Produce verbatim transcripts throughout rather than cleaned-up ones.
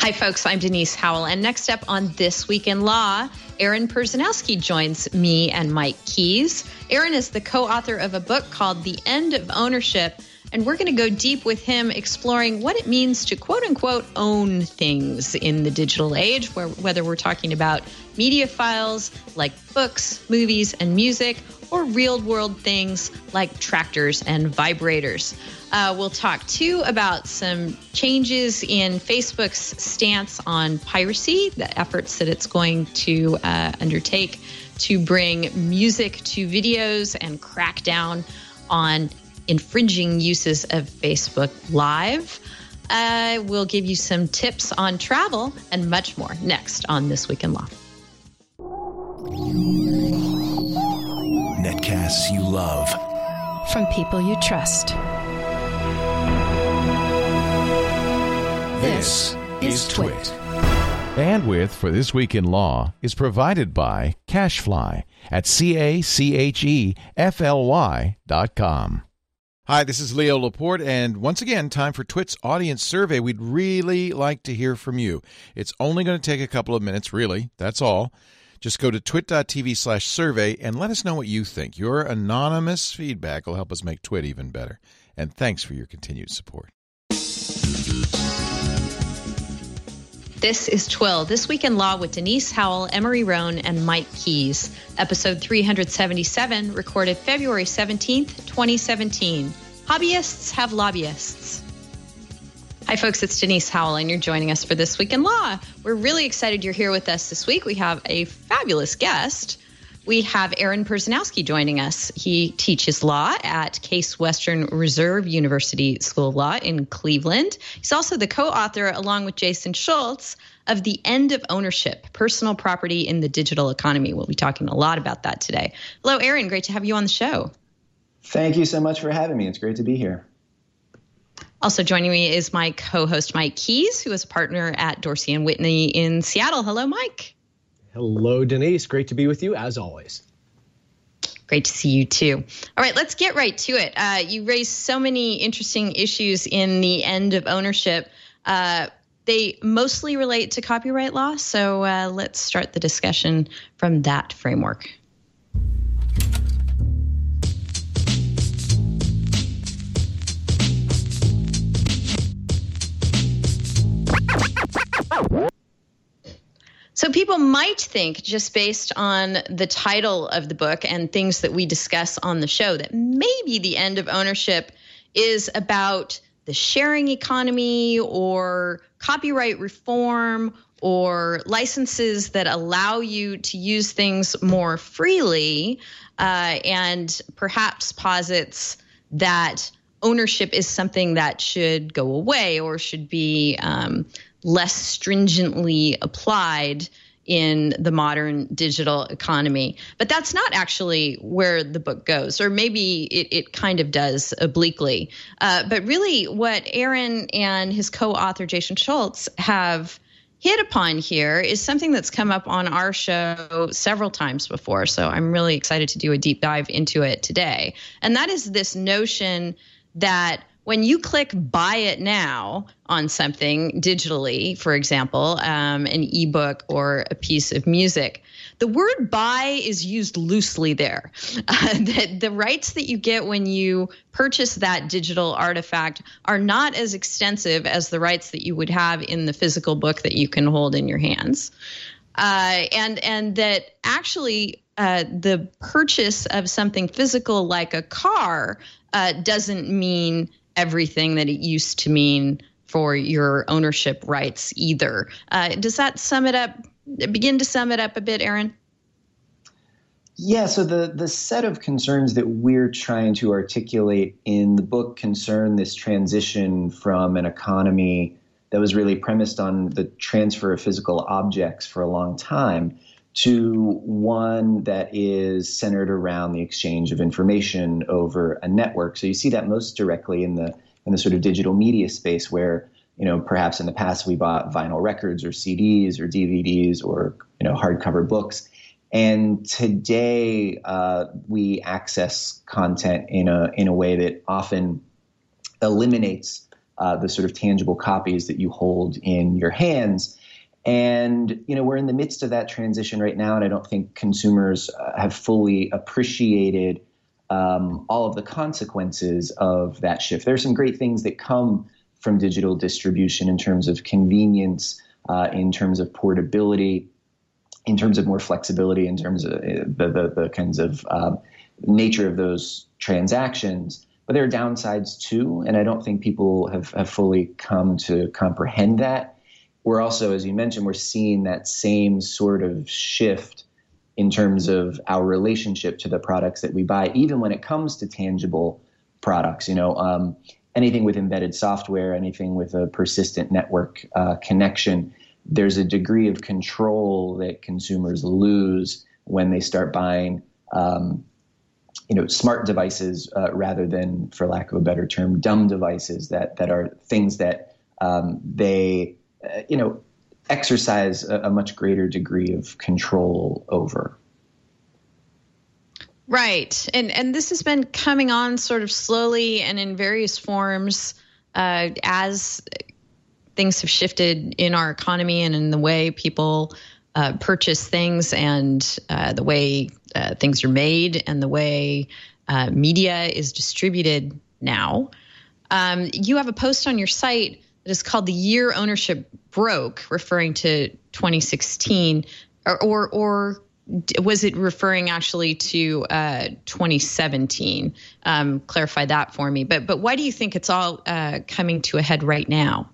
Hi, folks. I'm Denise Howell. And next up on This Week in Law, Aaron Perzanowski joins me and Mike Keys. Aaron is the co-author of a book called The End of Ownership, and we're going to go deep with him exploring what it means to quote-unquote own things in the digital age, where, whether we're talking about media files like books, movies, and music, or real-world things like tractors and vibrators. Uh, we'll talk, too, about some changes in Facebook's stance on piracy, the efforts that it's going to uh, undertake to bring music to videos and crack down on infringing uses of Facebook Live. Uh, we'll give you some tips on travel and much more next on This Week in Law. Netcasts you love. From people you trust. This is Twit. Bandwidth for This Week in Law is provided by CacheFly at C A C H E F L Y dot com. Hi, this is Leo Laporte, and once again, time for Twit's audience survey. We'd really like to hear from you. It's only going to take a couple of minutes, really. That's all. Just go to twit.tv slash survey and let us know what you think. Your anonymous feedback will help us make Twit even better. And thanks for your continued support. This is Twill, This Week in Law with Denise Howell, Emery Roan, and Mike Keys. Episode three seventy-seven, recorded February seventeenth, twenty seventeen. Hobbyists have lobbyists. Hi, folks. It's Denise Howell, and you're joining us for This Week in Law. We're really excited you're here with us this week. We have a fabulous guest. We have Aaron Perzanowski joining us. He teaches law at Case Western Reserve University School of Law in Cleveland. He's also the co-author, along with Jason Schultz, of The End of Ownership, Personal Property in the Digital Economy. We'll be talking a lot about that today. Hello, Aaron. Great to have you on the show. Thank you so much for having me. It's great to be here. Also joining me is my co-host, Mike Keys, who is a partner at Dorsey and Whitney in Seattle. Hello, Mike. Hello, Denise. Great to be with you, as always. Great to see you, too. All right, let's get right to it. Uh, you raised so many interesting issues in The End of Ownership. Uh, they mostly relate to copyright law, so uh, let's start the discussion from that framework. So people might think, just based on the title of the book and things that we discuss on the show, that maybe The End of Ownership is about the sharing economy or copyright reform or licenses that allow you to use things more freely, uh, and perhaps posits that ownership is something that should go away or should be um, less stringently applied in the modern digital economy. But that's not actually where the book goes, or maybe it, it kind of does obliquely. Uh, but really what Aaron and his co-author Jason Schultz have hit upon here is something that's come up on our show several times before. So I'm really excited to do a deep dive into it today. And that is this notion that when you click buy it now on something digitally, for example, um, an ebook or a piece of music, the word buy is used loosely there. Uh, the, the rights that you get when you purchase that digital artifact are not as extensive as the rights that you would have in the physical book that you can hold in your hands. Uh, and, and that actually uh, the purchase of something physical like a car uh, doesn't mean everything that it used to mean for your ownership rights either. Uh, does that sum it up, begin to sum it up a bit, Aaron? Yeah, so the, the set of concerns that we're trying to articulate in the book concern this transition from an economy that was really premised on the transfer of physical objects for a long time to one that is centered around the exchange of information over a network. So you see that most directly in the in the sort of digital media space where, you know, perhaps in the past we bought vinyl records or C Ds or D V Ds or, you know, hardcover books. And today uh, we access content in a in a way that often eliminates uh, the sort of tangible copies that you hold in your hands. And, you know, we're in the midst of that transition right now, and I don't think consumers uh, have fully appreciated um, all of the consequences of that shift. There are some great things that come from digital distribution in terms of convenience, uh, in terms of portability, in terms of more flexibility, in terms of the, the, the kinds of uh, nature of those transactions. But there are downsides too, and I don't think people have, have fully come to comprehend that. We're also, as you mentioned, we're seeing that same sort of shift in terms of our relationship to the products that we buy, even when it comes to tangible products. You know, um, anything with embedded software, anything with a persistent network uh, connection, there's a degree of control that consumers lose when they start buying, um, you know, smart devices uh, rather than, for lack of a better term, dumb devices that that are things that um, they Uh, you know, exercise a, a much greater degree of control over. Right. And and this has been coming on sort of slowly and in various forms uh, as things have shifted in our economy and in the way people uh, purchase things and uh, the way uh, things are made and the way uh, media is distributed now. Um, you have a post on your site that is called "The Year Ownership Broke," referring to twenty sixteen, or or, or was it referring actually to uh, twenty seventeen? Um, clarify that for me. But but why do you think it's all uh, coming to a head right now?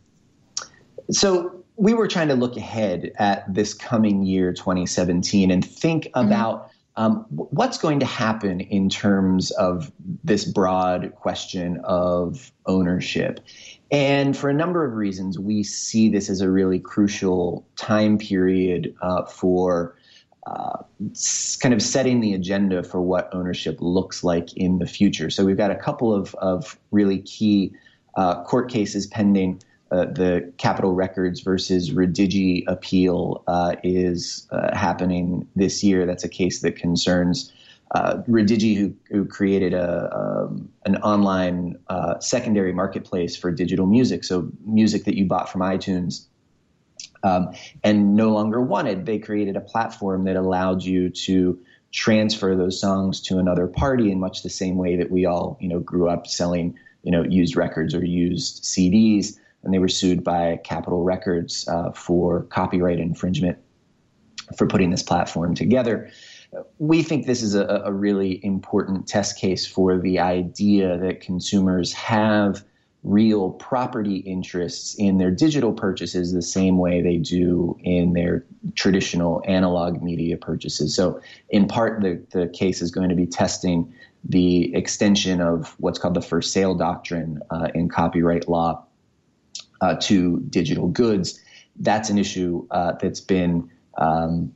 So we were trying to look ahead at this coming year, twenty seventeen, and think mm-hmm. about um, what's going to happen in terms of this broad question of ownership. And for a number of reasons, we see this as a really crucial time period uh, for uh, kind of setting the agenda for what ownership looks like in the future. So we've got a couple of, of really key uh, court cases pending. Uh, the Capitol Records versus Redigi appeal uh, is uh, happening this year. That's a case that concerns Uh, Redigi, who, who created a, um, an online uh, secondary marketplace for digital music, so music that you bought from iTunes, um, and no longer wanted. They created a platform that allowed you to transfer those songs to another party in much the same way that we all, you know, grew up selling, you know, used records or used C Ds, and they were sued by Capitol Records uh, for copyright infringement for putting this platform together. We think this is a, a really important test case for the idea that consumers have real property interests in their digital purchases the same way they do in their traditional analog media purchases. So in part, the, the case is going to be testing the extension of what's called the first sale doctrine uh, in copyright law uh, to digital goods. That's an issue uh, that's been um,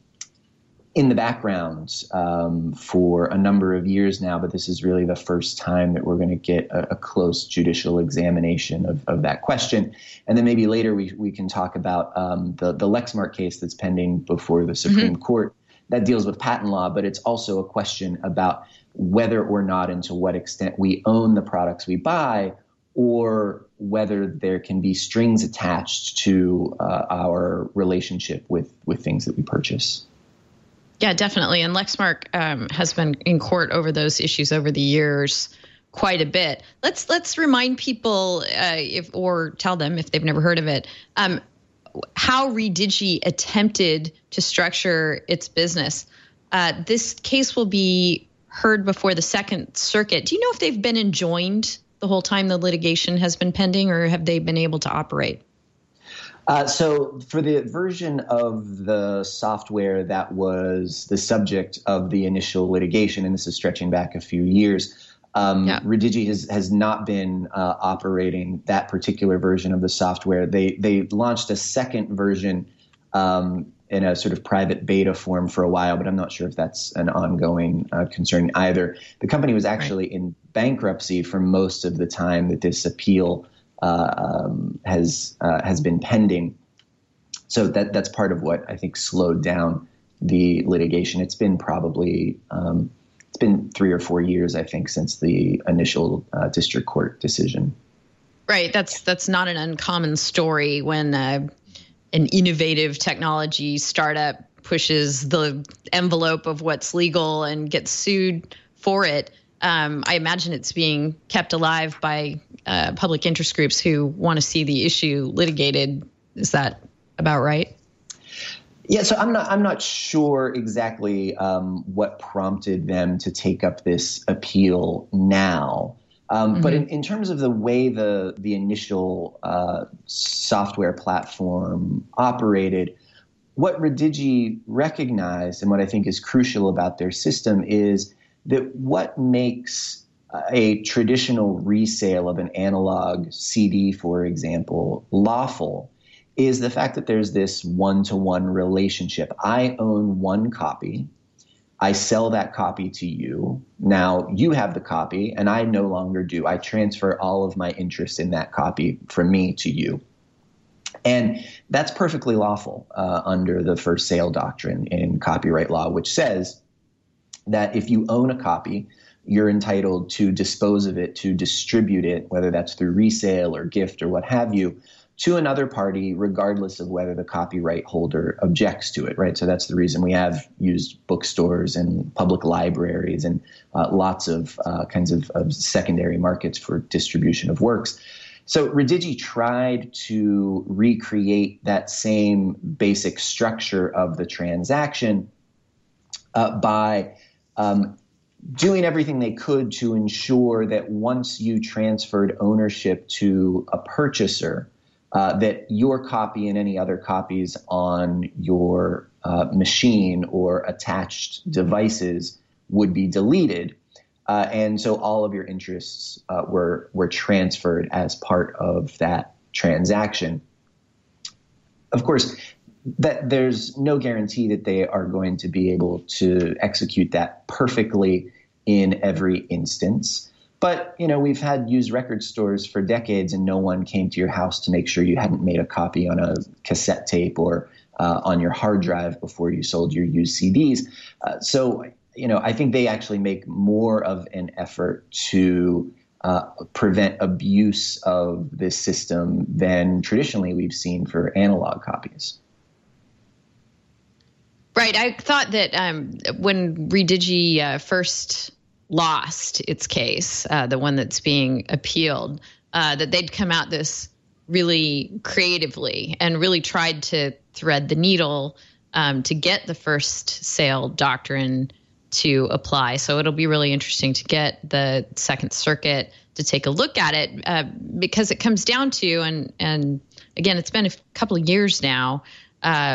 in the background um, for a number of years now, but this is really the first time that we're going to get a, a close judicial examination of, of that question. And then maybe later we, we can talk about um, the, the Lexmark case that's pending before the Supreme mm-hmm. Court that deals with patent law, but it's also a question about whether or not and to what extent we own the products we buy, or whether there can be strings attached to uh, our relationship with, with things that we purchase. Yeah, definitely. And Lexmark um, has been in court over those issues over the years quite a bit. Let's let's remind people, uh, if or tell them if they've never heard of it, um, how Redigi attempted to structure its business. Uh, this case will be heard before the Second Circuit. Do you know if they've been enjoined the whole time the litigation has been pending, or have they been able to operate? Uh, so for the version of the software that was the subject of the initial litigation, and this is stretching back a few years, um, yeah. Redigi has, has not been uh, operating that particular version of the software. They they launched a second version um, in a sort of private beta form for a while, but I'm not sure if that's an ongoing uh, concern either. The company was actually right. in bankruptcy for most of the time that this appeal Uh, um, has uh, has been pending. So that that's part of what I think slowed down the litigation. It's been probably um, it's been three or four years, I think, since the initial uh, district court decision. Right. That's that's not an uncommon story when uh, an innovative technology startup pushes the envelope of what's legal and gets sued for it. Um, I imagine it's being kept alive by uh, public interest groups who want to see the issue litigated. Is that about right? Yeah, so I'm not I'm not sure exactly um, what prompted them to take up this appeal now. Um, mm-hmm. But in, in terms of the way the the initial uh, software platform operated, what Redigi recognized and what I think is crucial about their system is that what makes a traditional resale of an analog C D, for example, lawful is the fact that there's this one-to-one relationship. I own one copy. I sell that copy to you. Now you have the copy and I no longer do. I transfer all of my interest in that copy from me to you. And that's perfectly lawful uh, under the first sale doctrine in copyright law, which says that if you own a copy, you're entitled to dispose of it, to distribute it, whether that's through resale or gift or what have you, to another party, regardless of whether the copyright holder objects to it, right? So that's the reason we have used bookstores and public libraries and uh, lots of uh, kinds of, of secondary markets for distribution of works. So Redigi tried to recreate that same basic structure of the transaction uh, by um, doing everything they could to ensure that once you transferred ownership to a purchaser, Uh, that your copy and any other copies on your uh, machine or attached devices would be deleted. Uh, and so all of your interests uh, were were transferred as part of that transaction. Of course, that there's no guarantee that they are going to be able to execute that perfectly in every instance. But, you know, we've had used record stores for decades and no one came to your house to make sure you hadn't made a copy on a cassette tape or uh, on your hard drive before you sold your used C Ds. Uh, so, you know, I think they actually make more of an effort to uh, prevent abuse of this system than traditionally we've seen for analog copies. Right. I thought that um, when Redigi uh, first lost its case, uh, the one that's being appealed, uh, that they'd come out this really creatively and really tried to thread the needle um, to get the first sale doctrine to apply. So it'll be really interesting to get the Second Circuit to take a look at it uh, because it comes down to, and and again, it's been a couple of years now, uh,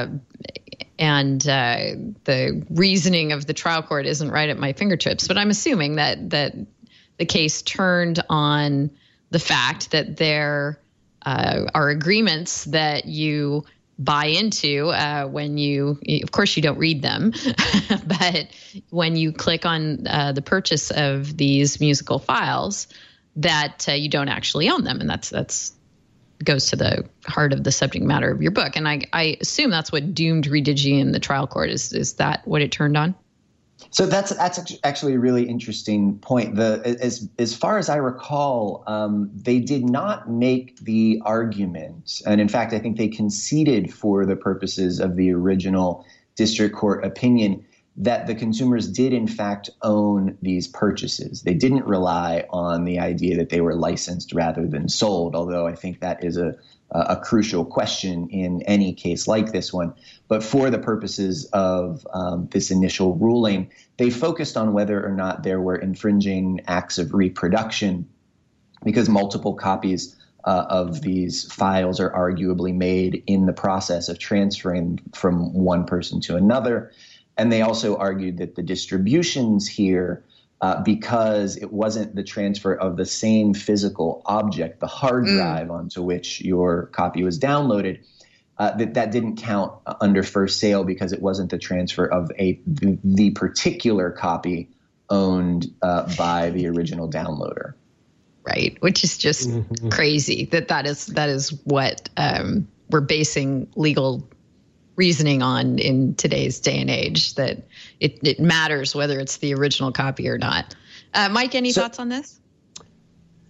and uh, the reasoning of the trial court isn't right at my fingertips, but I'm assuming that that the case turned on the fact that there uh, are agreements that you buy into uh, when you, of course, you don't read them, but when you click on uh, the purchase of these musical files, that uh, you don't actually own them, and that's that's. goes to the heart of the subject matter of your book. And I, I assume that's what doomed Redigi in the trial court. Is is that what it turned on? So that's that's actually a really interesting point. The as as far as I recall, um, they did not make the argument, and in fact, I think they conceded for the purposes of the original district court opinion that the consumers did in fact own these purchases. They didn't rely on the idea that they were licensed rather than sold, although I think that is a, a crucial question in any case like this one. But for the purposes of um, this initial ruling, they focused on whether or not there were infringing acts of reproduction, because multiple copies uh, of these files are arguably made in the process of transferring from one person to another. And they also argued that the distributions here, uh, because it wasn't the transfer of the same physical object, the hard drive mm. onto which your copy was downloaded, uh, that that didn't count under first sale because it wasn't the transfer of a the, the particular copy owned uh, by the original downloader. Right, which is just mm-hmm. crazy that that is that is what um, we're basing legal reasoning on in today's day and age, that it, it matters whether it's the original copy or not. Uh, Mike, any so, thoughts on this?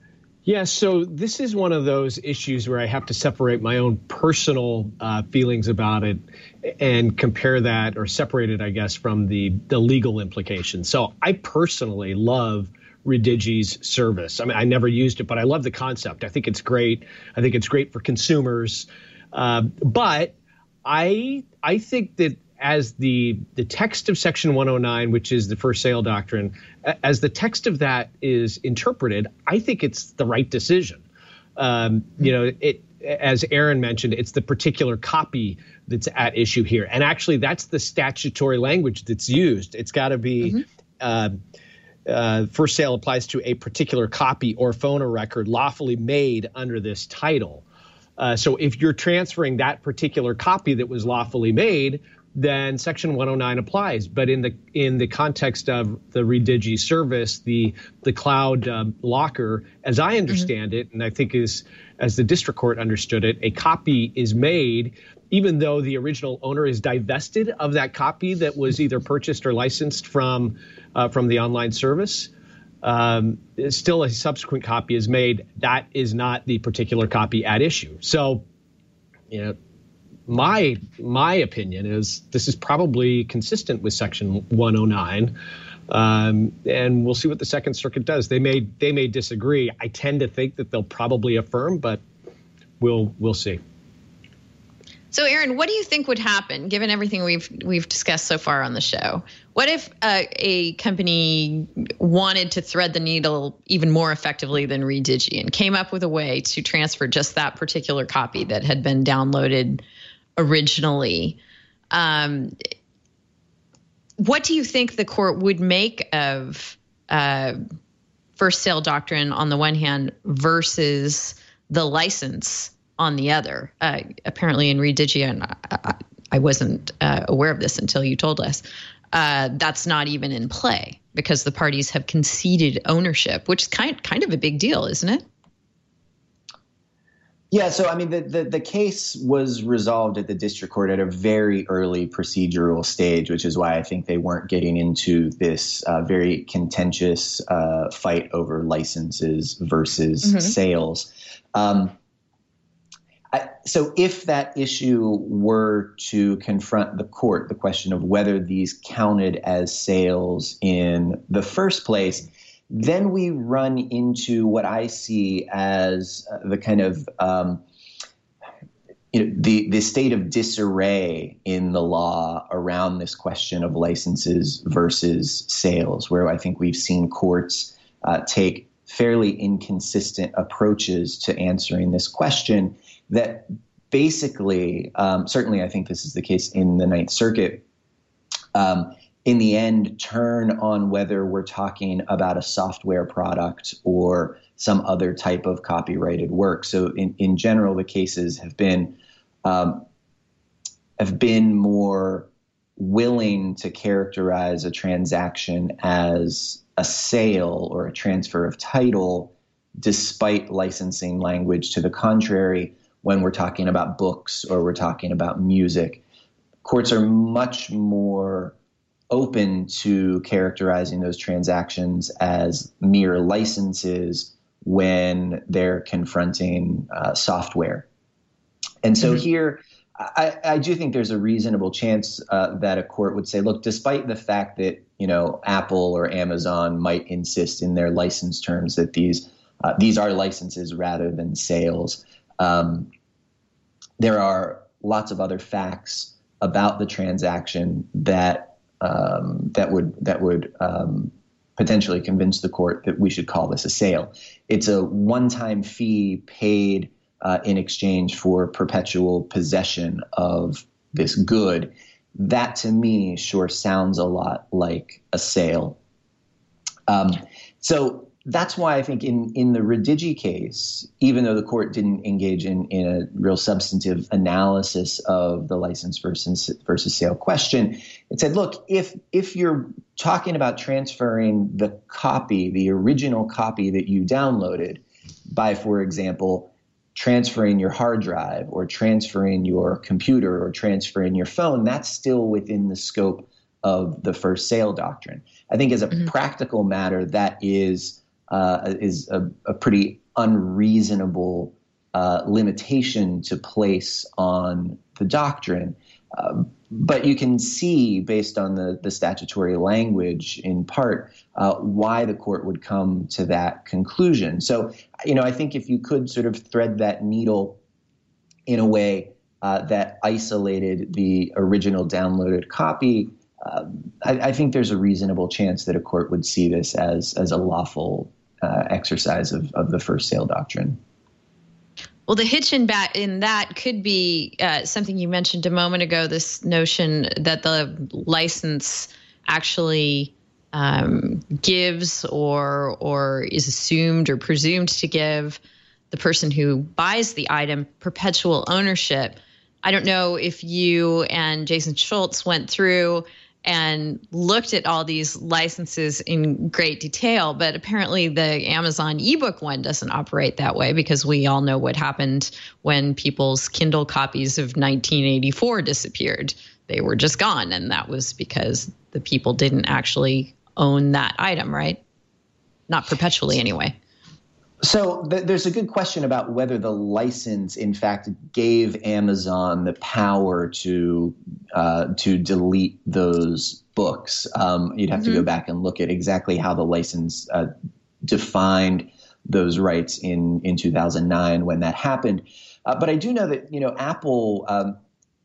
Yeah, so this is one of those issues where I have to separate my own personal uh, feelings about it and compare that, or separate it, I guess, from the, the legal implications. So I personally love Redigi's service. I mean, I never used it, but I love the concept. I think it's great. I think it's great for consumers. Uh, but I I think that as the the text of Section one oh nine, which is the first sale doctrine, as the text of that is interpreted, I think it's the right decision. Um, you know, it, as Aaron mentioned, it's the particular copy that's at issue here. And actually, that's the statutory language that's used. It's got to be mm-hmm. uh, uh, first sale applies to a particular copy or phono record lawfully made under this title. Uh, so if you're transferring that particular copy that was lawfully made, then Section one oh nine applies. But in the in the context of the Redigi service, the the cloud um, locker, as I understand mm-hmm. it, and I think is as the district court understood it, a copy is made even though the original owner is divested of that copy that was either purchased or licensed from uh, from the online service. Um, still, a subsequent copy is made. That is not the particular copy at issue. So, you know. My my opinion is this is probably consistent with Section one oh nine, um, and we'll see what the Second Circuit does. They may they may disagree. I tend to think that they'll probably affirm, but we'll we'll see. So, Aaron, what do you think would happen given everything we've we've discussed so far on the show? What if uh, a company wanted to thread the needle even more effectively than Redigi and came up with a way to transfer just that particular copy that had been downloaded originally? Um, what do you think the court would make of uh, first sale doctrine on the one hand versus the license on the other? Uh, apparently in Redigi, and I, I wasn't uh, aware of this until you told us, uh, that's not even in play because the parties have conceded ownership, which is kind, kind of a big deal, isn't it? Yeah, so I mean, the, the the case was resolved at the district court at a very early procedural stage, which is why I think they weren't getting into this uh, very contentious uh, fight over licenses versus mm-hmm. sales. Um, I, so if that issue were to confront the court, the question of whether these counted as sales in the first place, then we run into what I see as the kind of um, you know, the the state of disarray in the law around this question of licenses versus sales, where I think we've seen courts uh, take fairly inconsistent approaches to answering this question that basically, um, certainly I think this is the case in the Ninth Circuit, um, in the end, turn on whether we're talking about a software product or some other type of copyrighted work. So in, in general, the cases have been um, have been more willing to characterize a transaction as a sale or a transfer of title, despite licensing language to the contrary when we're talking about books or we're talking about music. Courts are much more open to characterizing those transactions as mere licenses when they're confronting uh, software. And so mm-hmm. here, I, I do think there's a reasonable chance uh, that a court would say, look, despite the fact that, you know, Apple or Amazon might insist in their license terms that these uh, these are licenses rather than sales, um, there are lots of other facts about the transaction that Um, that would that would um, potentially convince the court that we should call this a sale. It's a one-time fee paid uh, in exchange for perpetual possession of this good. That, to me, sure sounds a lot like a sale. Um, so that's why I think in, in the Redigi case, even though the court didn't engage in, in a real substantive analysis of the license versus, versus sale question, it said, look, if if you're talking about transferring the copy, the original copy that you downloaded by, for example, transferring your hard drive or transferring your computer or transferring your phone, that's still within the scope of the first sale doctrine. I think as a mm-hmm. practical matter, that is Uh, is a, a pretty unreasonable uh, limitation to place on the doctrine. Uh, but you can see, based on the, the statutory language in part, uh, why the court would come to that conclusion. So, you know, I think if you could sort of thread that needle in a way uh, that isolated the original downloaded copy, uh, I, I think there's a reasonable chance that a court would see this as, as a lawful uh, exercise of, of the first sale doctrine. Well, the hitch in, bat in that could be uh, something you mentioned a moment ago, this notion that the license actually um, gives or or is assumed or presumed to give the person who buys the item perpetual ownership. I don't know if you and Jason Schultz went through and looked at all these licenses in great detail, but apparently the Amazon ebook one doesn't operate that way, because we all know what happened when people's Kindle copies of nineteen eighty-four disappeared. They were just gone, and that was because the people didn't actually own that item, right? Not perpetually anyway. So th- there's a good question about whether the license, in fact, gave Amazon the power to uh, to delete those books. Um, you'd have mm-hmm. to go back and look at exactly how the license uh, defined those rights in in two thousand nine when that happened. Uh, but I do know that, you know, Apple um,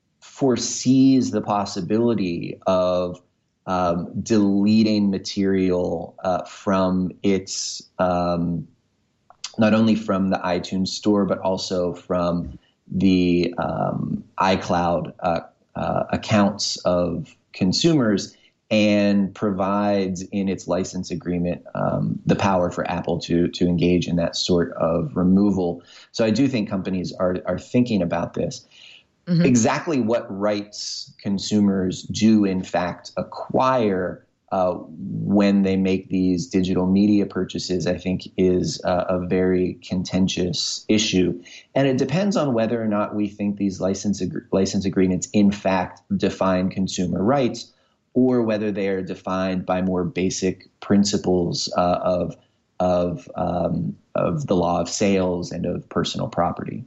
foresees the possibility of um, deleting material uh, from its um, not only from the iTunes store, but also from the um, iCloud uh, uh, accounts of consumers, and provides in its license agreement um, the power for Apple to to engage in that sort of removal. So I do think companies are are thinking about this. Mm-hmm. Exactly what rights consumers do in fact acquire Uh, when they make these digital media purchases, I think is uh, a very contentious issue. And it depends on whether or not we think these license ag- license agreements in fact define consumer rights, or whether they are defined by more basic principles uh, of of um, of the law of sales and of personal property.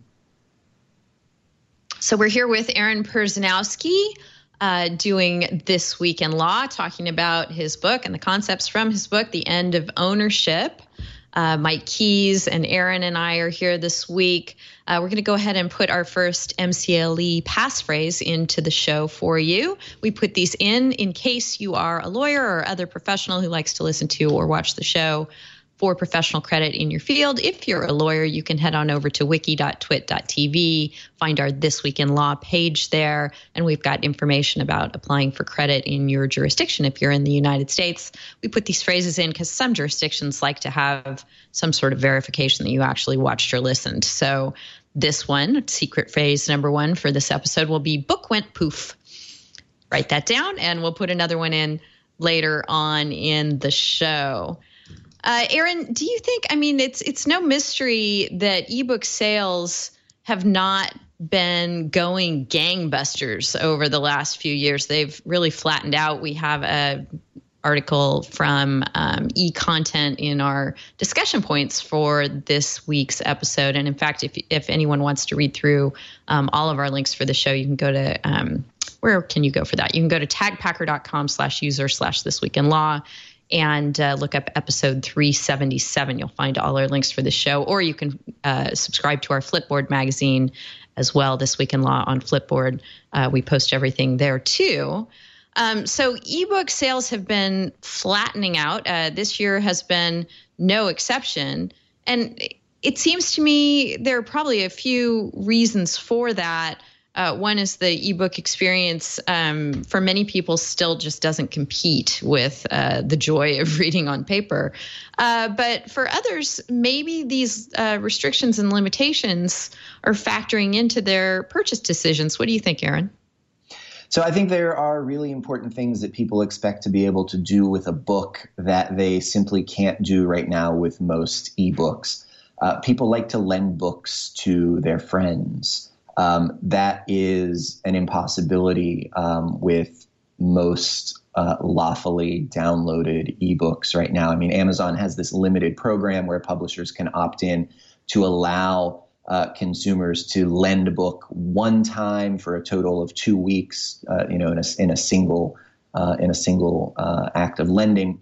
So we're here with Aaron Perzanowski, Uh, doing This Week in Law, talking about his book and the concepts from his book, The End of Ownership. Uh, Mike Keys and Aaron and I are here this week. Uh, we're going to go ahead and put our first M C L E passphrase into the show for you. We put these in in case you are a lawyer or other professional who likes to listen to or watch the show for professional credit in your field. If you're a lawyer, you can head on over to wiki dot twit dot t v, find our This Week in Law page there, and we've got information about applying for credit in your jurisdiction if you're in the United States. We put these phrases in because some jurisdictions like to have some sort of verification that you actually watched or listened. So this one, secret phrase number one for this episode, will be book went poof. Write that down, and we'll put another one in later on in the show. Uh, Aaron, do you think, I mean, it's it's no mystery that ebook sales have not been going gangbusters over the last few years. They've really flattened out. We have a article from um, eContent in our discussion points for this week's episode. And in fact, if if anyone wants to read through um, all of our links for the show, you can go to, um, where can you go for that? You can go to tagpacker.com slash user slash this week in law. And uh, look up episode three seventy-seven. You'll find all our links for the show, or you can uh, subscribe to our Flipboard magazine as well, This Week in Law on Flipboard. Uh, we post everything there too. Um, so ebook sales have been flattening out. Uh, this year has been no exception. And it seems to me there are probably a few reasons for that. Uh, one is the ebook experience um, for many people still just doesn't compete with uh, the joy of reading on paper. Uh, but for others, maybe these uh, restrictions and limitations are factoring into their purchase decisions. What do you think, Aaron? So I think there are really important things that people expect to be able to do with a book that they simply can't do right now with most ebooks. Uh, people like to lend books to their friends. Um, that is an impossibility um, with most uh, lawfully downloaded ebooks right now. I mean, Amazon has this limited program where publishers can opt in to allow uh, consumers to lend a book one time for a total of two weeks, uh, you know, in a, in a single uh, in a single uh, act of lending.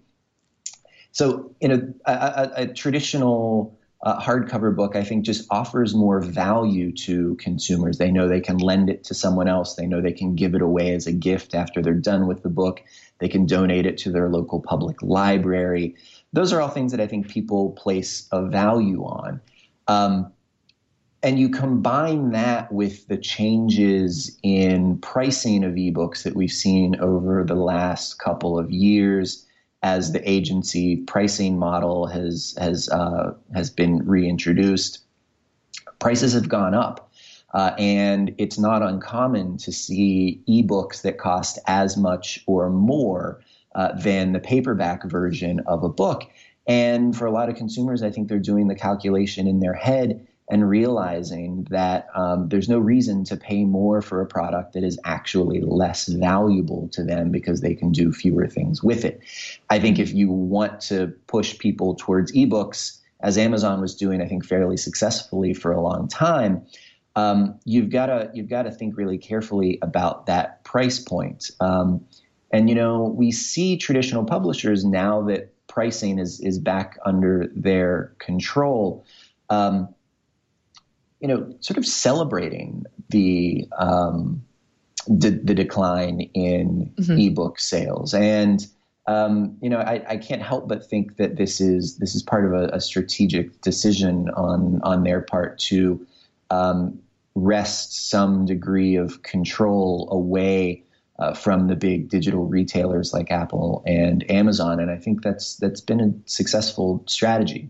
So, you know, a, a, a traditional uh, hardcover book, I think, just offers more value to consumers. They know they can lend it to someone else. They know they can give it away as a gift after they're done with the book. They can donate it to their local public library. Those are all things that I think people place a value on. Um, and you combine that with the changes in pricing of ebooks that we've seen over the last couple of years, as the agency pricing model has has uh, has been reintroduced. Prices have gone up, uh, and it's not uncommon to see ebooks that cost as much or more uh, than the paperback version of a book. And for a lot of consumers, I think they're doing the calculation in their head and realizing that um, there's no reason to pay more for a product that is actually less valuable to them because they can do fewer things with it. I think if you want to push people towards ebooks, as Amazon was doing, I think fairly successfully for a long time, um, you've got to you've got to think really carefully about that price point. Um, and you know, we see traditional publishers, now that pricing is is back under their control, Um, you know, sort of celebrating the um, the, the decline in mm-hmm. ebook sales, and um, you know, I, I can't help but think that this is this is part of a, a strategic decision on on their part to um, wrest some degree of control away uh, from the big digital retailers like Apple and Amazon, and I think that's that's been a successful strategy.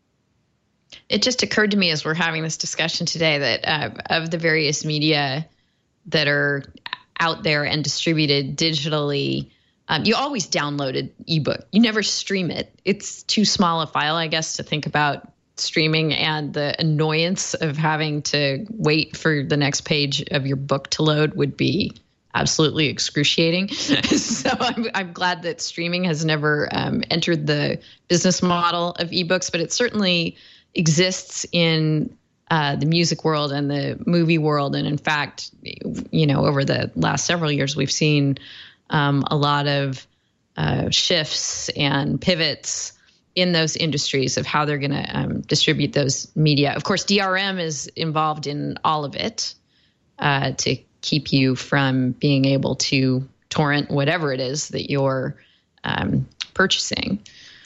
It just occurred to me as we're having this discussion today that uh, of the various media that are out there and distributed digitally, um, you always download an ebook. You never stream it. It's too small a file, I guess, to think about streaming, and the annoyance of having to wait for the next page of your book to load would be absolutely excruciating. So I'm, I'm glad that streaming has never um, entered the business model of ebooks, but it certainly exists in uh, the music world and the movie world. And in fact, you know, over the last several years, we've seen um, a lot of uh, shifts and pivots in those industries of how they're going to um, distribute those media. Of course, D R M is involved in all of it uh, to keep you from being able to torrent whatever it is that you're um, purchasing.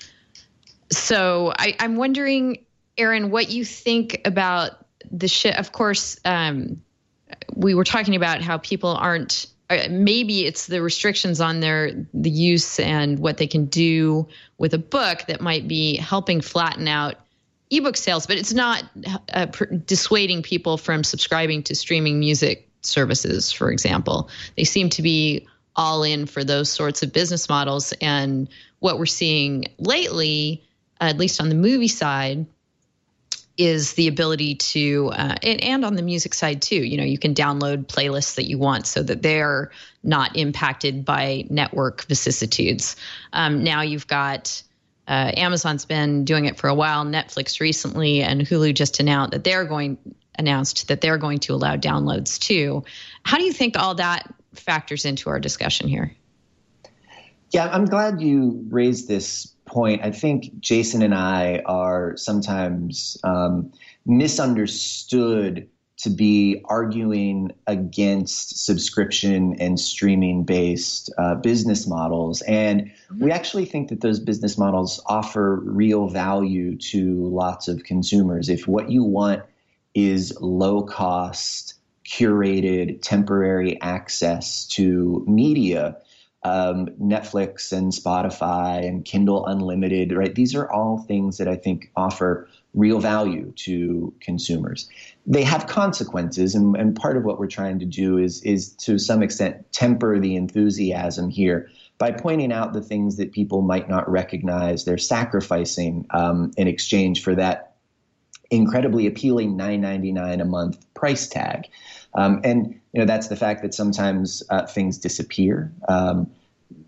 So I, I'm wondering, Aaron, what you think about the shift. Of course, um, we were talking about how people aren't, uh, maybe it's the restrictions on their the use and what they can do with a book that might be helping flatten out ebook sales, but it's not uh, per- dissuading people from subscribing to streaming music services, for example. They seem to be all in for those sorts of business models. And what we're seeing lately, uh, at least on the movie side, is the ability to, uh, and, and on the music side too, you know, you can download playlists that you want so that they're not impacted by network vicissitudes. Um, now you've got, uh, Amazon's been doing it for a while, Netflix recently, and Hulu just announced that they're going, announced that they're going to allow downloads too. How do you think all that factors into our discussion here? Yeah, I'm glad you raised this point. I think Jason and I are sometimes um, misunderstood to be arguing against subscription and streaming-based uh, business models. And mm-hmm. we actually think that those business models offer real value to lots of consumers. If what you want is low-cost, curated, temporary access to media, Um, Netflix and Spotify and Kindle Unlimited, right? These are all things that I think offer real value to consumers. They have consequences, and, and part of what we're trying to do is, is to some extent temper the enthusiasm here by pointing out the things that people might not recognize they're sacrificing um, in exchange for that incredibly appealing nine ninety-nine a month price tag. Um, and, you know, that's the fact that sometimes uh, things disappear. Um,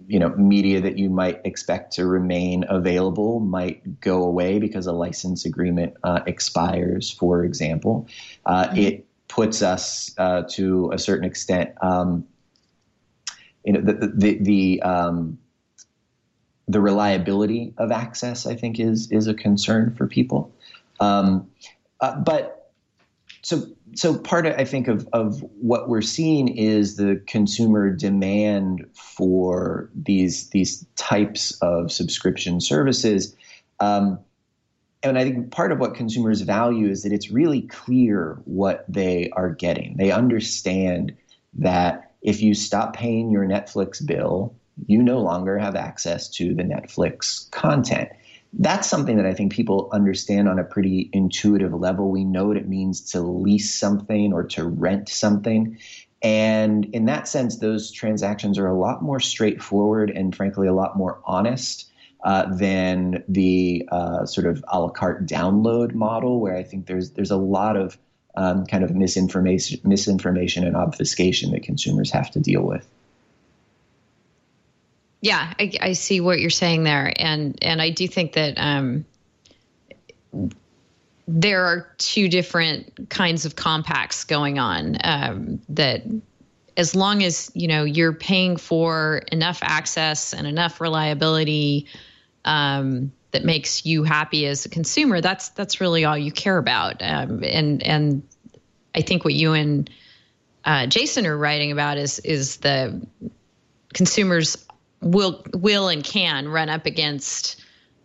you know, media that you might expect to remain available might go away because a license agreement uh, expires, for example. Uh, mm-hmm. It puts us uh, to a certain extent, um, you know, the the the, um, the reliability of access, I think, is is a concern for people. Um, uh, but so. So part, of, I think, of, of what we're seeing is the consumer demand for these these types of subscription services. Um, and I think part of what consumers value is that it's really clear what they are getting. They understand that if you stop paying your Netflix bill, you no longer have access to the Netflix content. That's something that I think people understand on a pretty intuitive level. We know what it means to lease something or to rent something. And in that sense, those transactions are a lot more straightforward and frankly, a lot more honest uh, than the uh, sort of a la carte download model, where I think there's there's a lot of um, kind of misinformation, misinformation and obfuscation that consumers have to deal with. Yeah, I, I see what you're saying there, and and I do think that um, there are two different kinds of compacts going on. Um, that as long as you know you're paying for enough access and enough reliability um, that makes you happy as a consumer, that's that's really all you care about. Um, and and I think what you and uh, Jason are writing about is is the consumers will will and can run up against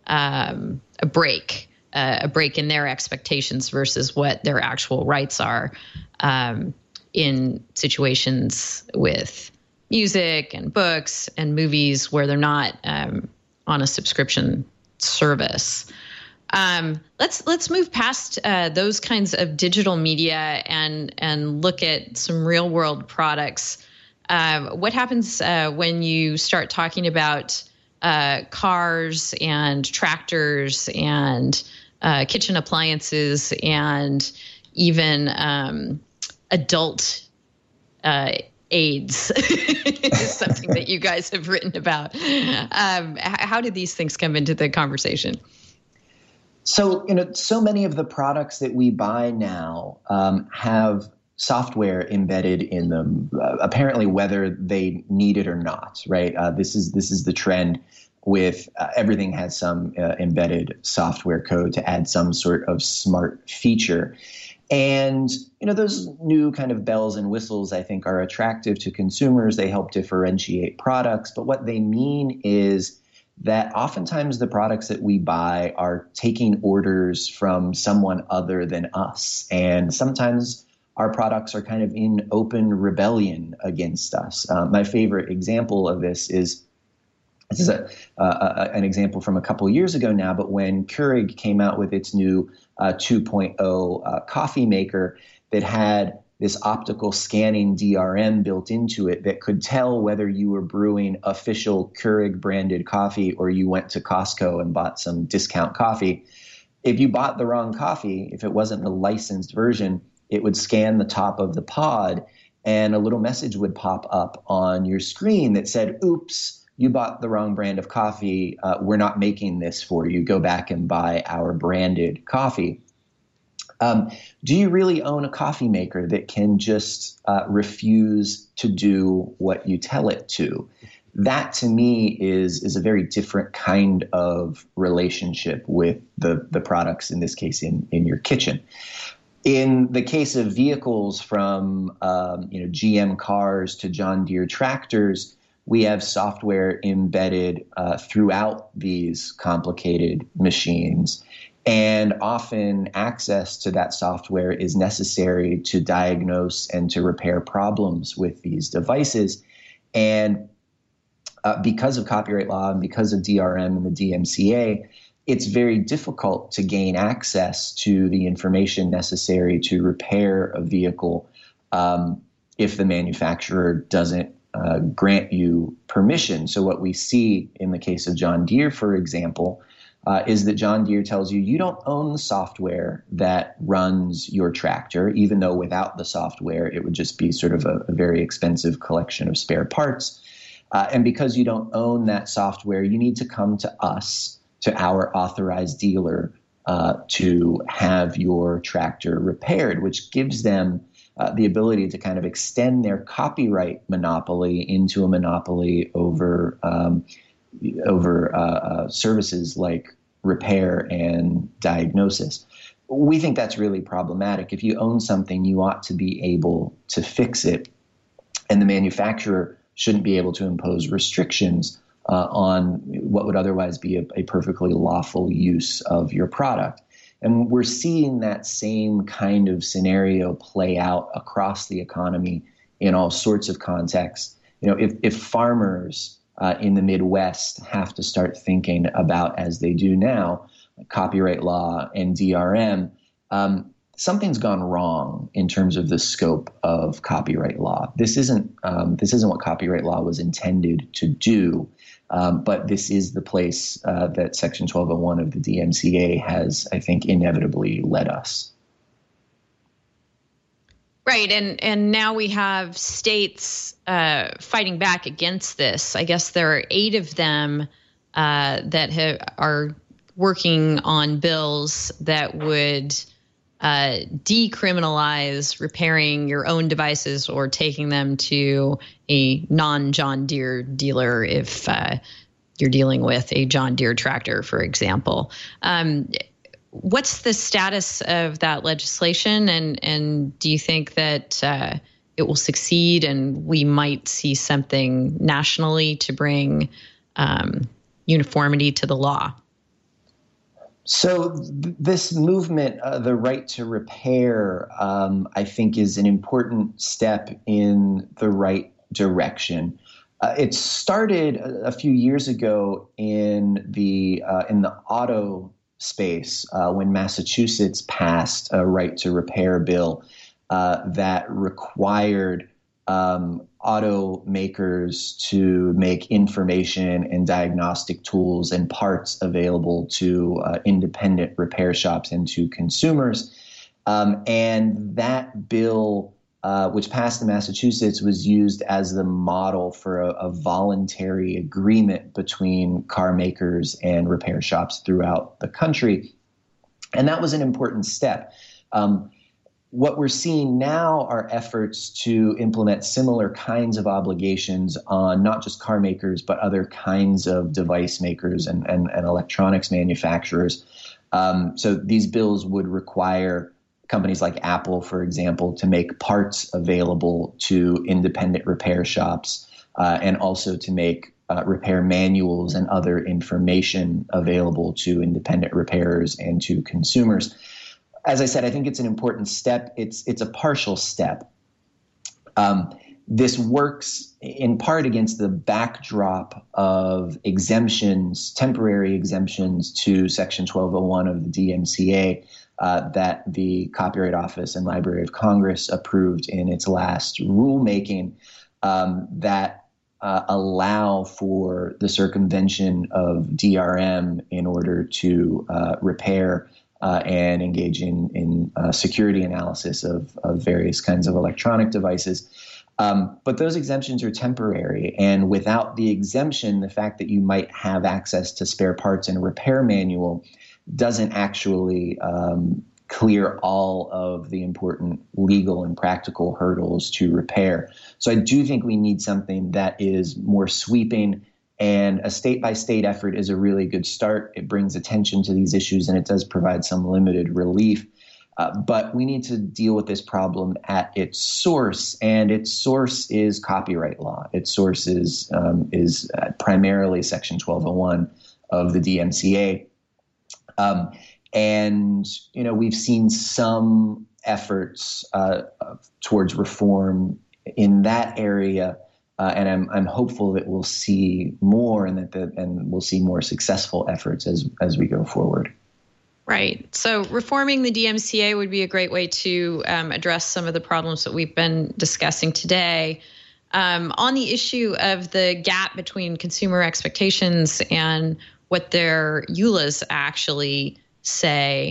um, a break, uh, a break in their expectations versus what their actual rights are um, in situations with music and books and movies where they're not um, on a subscription service. Um, let's let's move past uh, those kinds of digital media and and look at some real world products. Uh, what happens uh, when you start talking about uh, cars and tractors and uh, kitchen appliances and even um, adult uh, aids? Is something that you guys have written about. Um, how did these things come into the conversation? So, you know, so many of the products that we buy now um, have software embedded in them, uh, apparently whether they need it or not, right? Uh, this is this is the trend with uh, everything has some uh, embedded software code to add some sort of smart feature. And, you know, those new kind of bells and whistles, I think, are attractive to consumers. They help differentiate products. But what they mean is that oftentimes the products that we buy are taking orders from someone other than us. And sometimes our products are kind of in open rebellion against us. Uh, my favorite example of this is, this is a, uh, an example from a couple years ago now, but when Keurig came out with its new uh, two point oh uh, coffee maker that had this optical scanning D R M built into it that could tell whether you were brewing official Keurig branded coffee or you went to Costco and bought some discount coffee. If you bought the wrong coffee, if it wasn't the licensed version, it would scan the top of the pod and a little message would pop up on your screen that said, oops, you bought the wrong brand of coffee. Uh, we're not making this for you. Go back and buy our branded coffee. Um, do you really own a coffee maker that can just uh, refuse to do what you tell it to? That to me is is a very different kind of relationship with the, the products, in this case, in, in your kitchen. In the case of vehicles, from um, you know G M cars to John Deere tractors, we have software embedded uh, throughout these complicated machines. And often access to that software is necessary to diagnose and to repair problems with these devices. And uh, because of copyright law and because of D R M and the D M C A, it's very difficult to gain access to the information necessary to repair a vehicle um, if the manufacturer doesn't uh, grant you permission. So what we see in the case of John Deere, for example, uh, is that John Deere tells you you don't own the software that runs your tractor, even though without the software, it would just be sort of a, a very expensive collection of spare parts. Uh, and because you don't own that software, you need to come to us, to our authorized dealer, uh, to have your tractor repaired, which gives them uh, the ability to kind of extend their copyright monopoly into a monopoly over um, over uh, uh, services like repair and diagnosis. We think that's really problematic. If you own something, you ought to be able to fix it, and the manufacturer shouldn't be able to impose restrictions uh, on what would otherwise be a, a perfectly lawful use of your product. And we're seeing that same kind of scenario play out across the economy in all sorts of contexts. You know, if, if farmers uh, in the Midwest have to start thinking about, as they do now, copyright law and D R M, um, something's gone wrong in terms of the scope of copyright law. This isn't um, this isn't what copyright law was intended to do, um, but this is the place uh, that Section twelve oh one of the D M C A has, I think, inevitably led us. Right, and and now we have states uh, fighting back against this. I guess there are eight of them uh, that have, are working on bills that would uh, decriminalize repairing your own devices or taking them to a non-John Deere dealer if uh, you're dealing with a John Deere tractor, for example. Um, what's the status of that legislation, and, and do you think that uh, it will succeed and we might see something nationally to bring um, uniformity to the law? So th- this movement, uh, the right to repair, um, I think is an important step in the right direction. Uh, it started a, a few years ago in the uh, in the auto space uh, when Massachusetts passed a right to repair bill uh, that required um, automakers to make information and diagnostic tools and parts available to uh, independent repair shops and to consumers. Um, and that bill, uh, which passed in Massachusetts, was used as the model for a, a voluntary agreement between car makers and repair shops throughout the country. And that was an important step. Um, What we're seeing now are efforts to implement similar kinds of obligations on not just car makers, but other kinds of device makers and, and, and electronics manufacturers. Um, so these bills would require companies like Apple, for example, to make parts available to independent repair shops uh, and also to make uh, repair manuals and other information available to independent repairers and to consumers. As I said, I think it's an important step. It's it's a partial step. Um, this works in part against the backdrop of exemptions, temporary exemptions to Section twelve oh one of the D M C A uh, that the Copyright Office and Library of Congress approved in its last rulemaking um, that uh, allow for the circumvention of D R M in order to uh, repair Uh, and engage in, in uh, security analysis of, of various kinds of electronic devices. Um, but those exemptions are temporary. And without the exemption, the fact that you might have access to spare parts in a repair manual doesn't actually um, clear all of the important legal and practical hurdles to repair. So I do think we need something that is more sweeping. And a state-by-state effort is a really good start. It brings attention to these issues, and it does provide some limited relief. Uh, but we need to deal with this problem at its source, and its source is copyright law. Its source is, um, is uh, primarily Section twelve oh one of the D M C A. Um, and, you know, we've seen some efforts uh, towards reform in that area. Uh, and I'm I'm hopeful that we'll see more, and that the, and we'll see more successful efforts as as we go forward. Right. So reforming the D M C A would be a great way to um, address some of the problems that we've been discussing today. Um, on the issue of the gap between consumer expectations and what their E U L As actually say,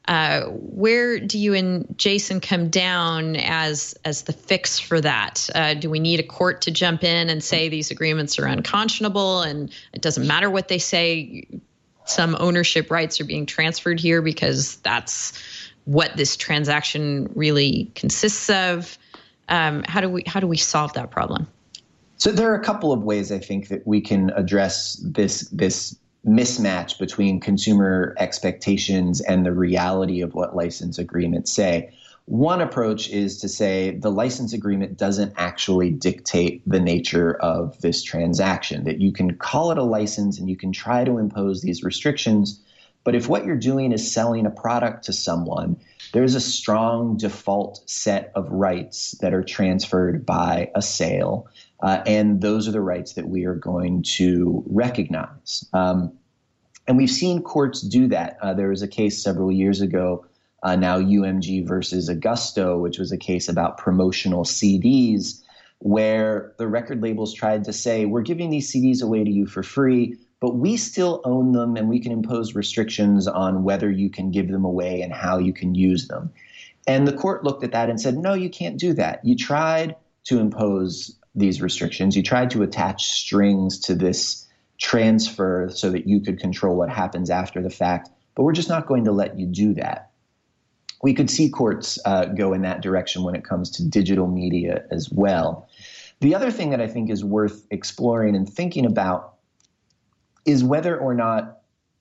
Uh, where do you and Jason come down as as the fix for that? Uh, do we need a court to jump in and say these agreements are unconscionable and it doesn't matter what they say, some ownership rights are being transferred here because that's what this transaction really consists of? Um, how do we how do we solve that problem? So there are a couple of ways I think that we can address this this mismatch between consumer expectations and the reality of what license agreements say. One approach is to say the license agreement doesn't actually dictate the nature of this transaction, that you can call it a license and you can try to impose these restrictions. But if what you're doing is selling a product to someone, there's a strong default set of rights that are transferred by a sale. Uh, and those are the rights that we are going to recognize. Um, and we've seen courts do that. Uh, there was a case several years ago, uh, now U M G versus Augusto, which was a case about promotional C Ds, where the record labels tried to say, we're giving these C Ds away to you for free, but we still own them and we can impose restrictions on whether you can give them away and how you can use them. And the court looked at that and said, no, you can't do that. You tried to impose these restrictions. You tried to attach strings to this transfer so that you could control what happens after the fact, but we're just not going to let you do that. We could see courts uh, go in that direction when it comes to digital media as well. The other thing that I think is worth exploring and thinking about is whether or not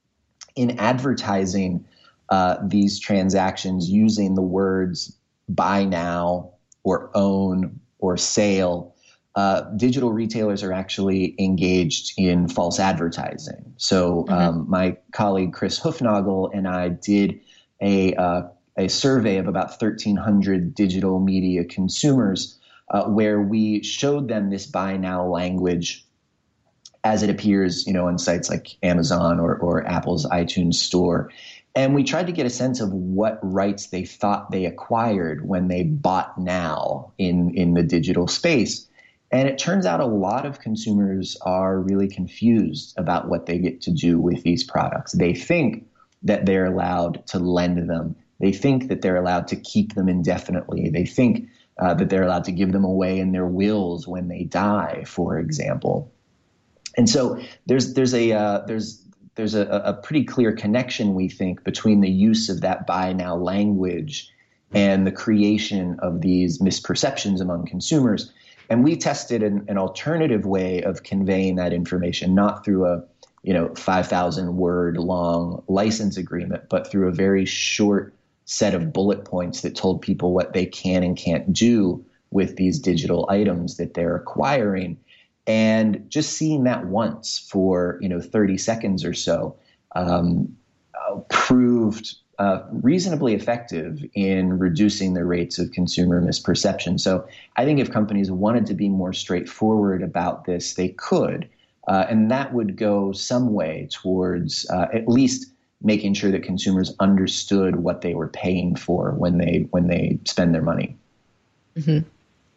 in advertising uh, these transactions using the words buy now or own or sale, uh, digital retailers are actually engaged in false advertising. So um, mm-hmm. my colleague Chris Hufnagel and I did a, uh, a survey of about thirteen hundred digital media consumers uh, where we showed them this buy now language as it appears, you know, on sites like Amazon or, or Apple's iTunes store. And we tried to get a sense of what rights they thought they acquired when they bought now in, in the digital space. And it turns out a lot of consumers are really confused about what they get to do with these products. They think that they're allowed to lend them. They think that they're allowed to keep them indefinitely. They think uh, that they're allowed to give them away in their wills when they die, for example. And so there's there's a uh, there's there's a, a pretty clear connection, we think, between the use of that buy now language and the creation of these misperceptions among consumers. And we tested an, an alternative way of conveying that information, not through a you know five thousand word long license agreement, but through a very short set of bullet points that told people what they can and can't do with these digital items that they're acquiring. And just seeing that once for, you know, thirty seconds or so um, uh, proved uh, reasonably effective in reducing the rates of consumer misperception. So I think if companies wanted to be more straightforward about this, they could. Uh, and that would go some way towards uh, at least making sure that consumers understood what they were paying for when they when they spend their money. Mm-hmm.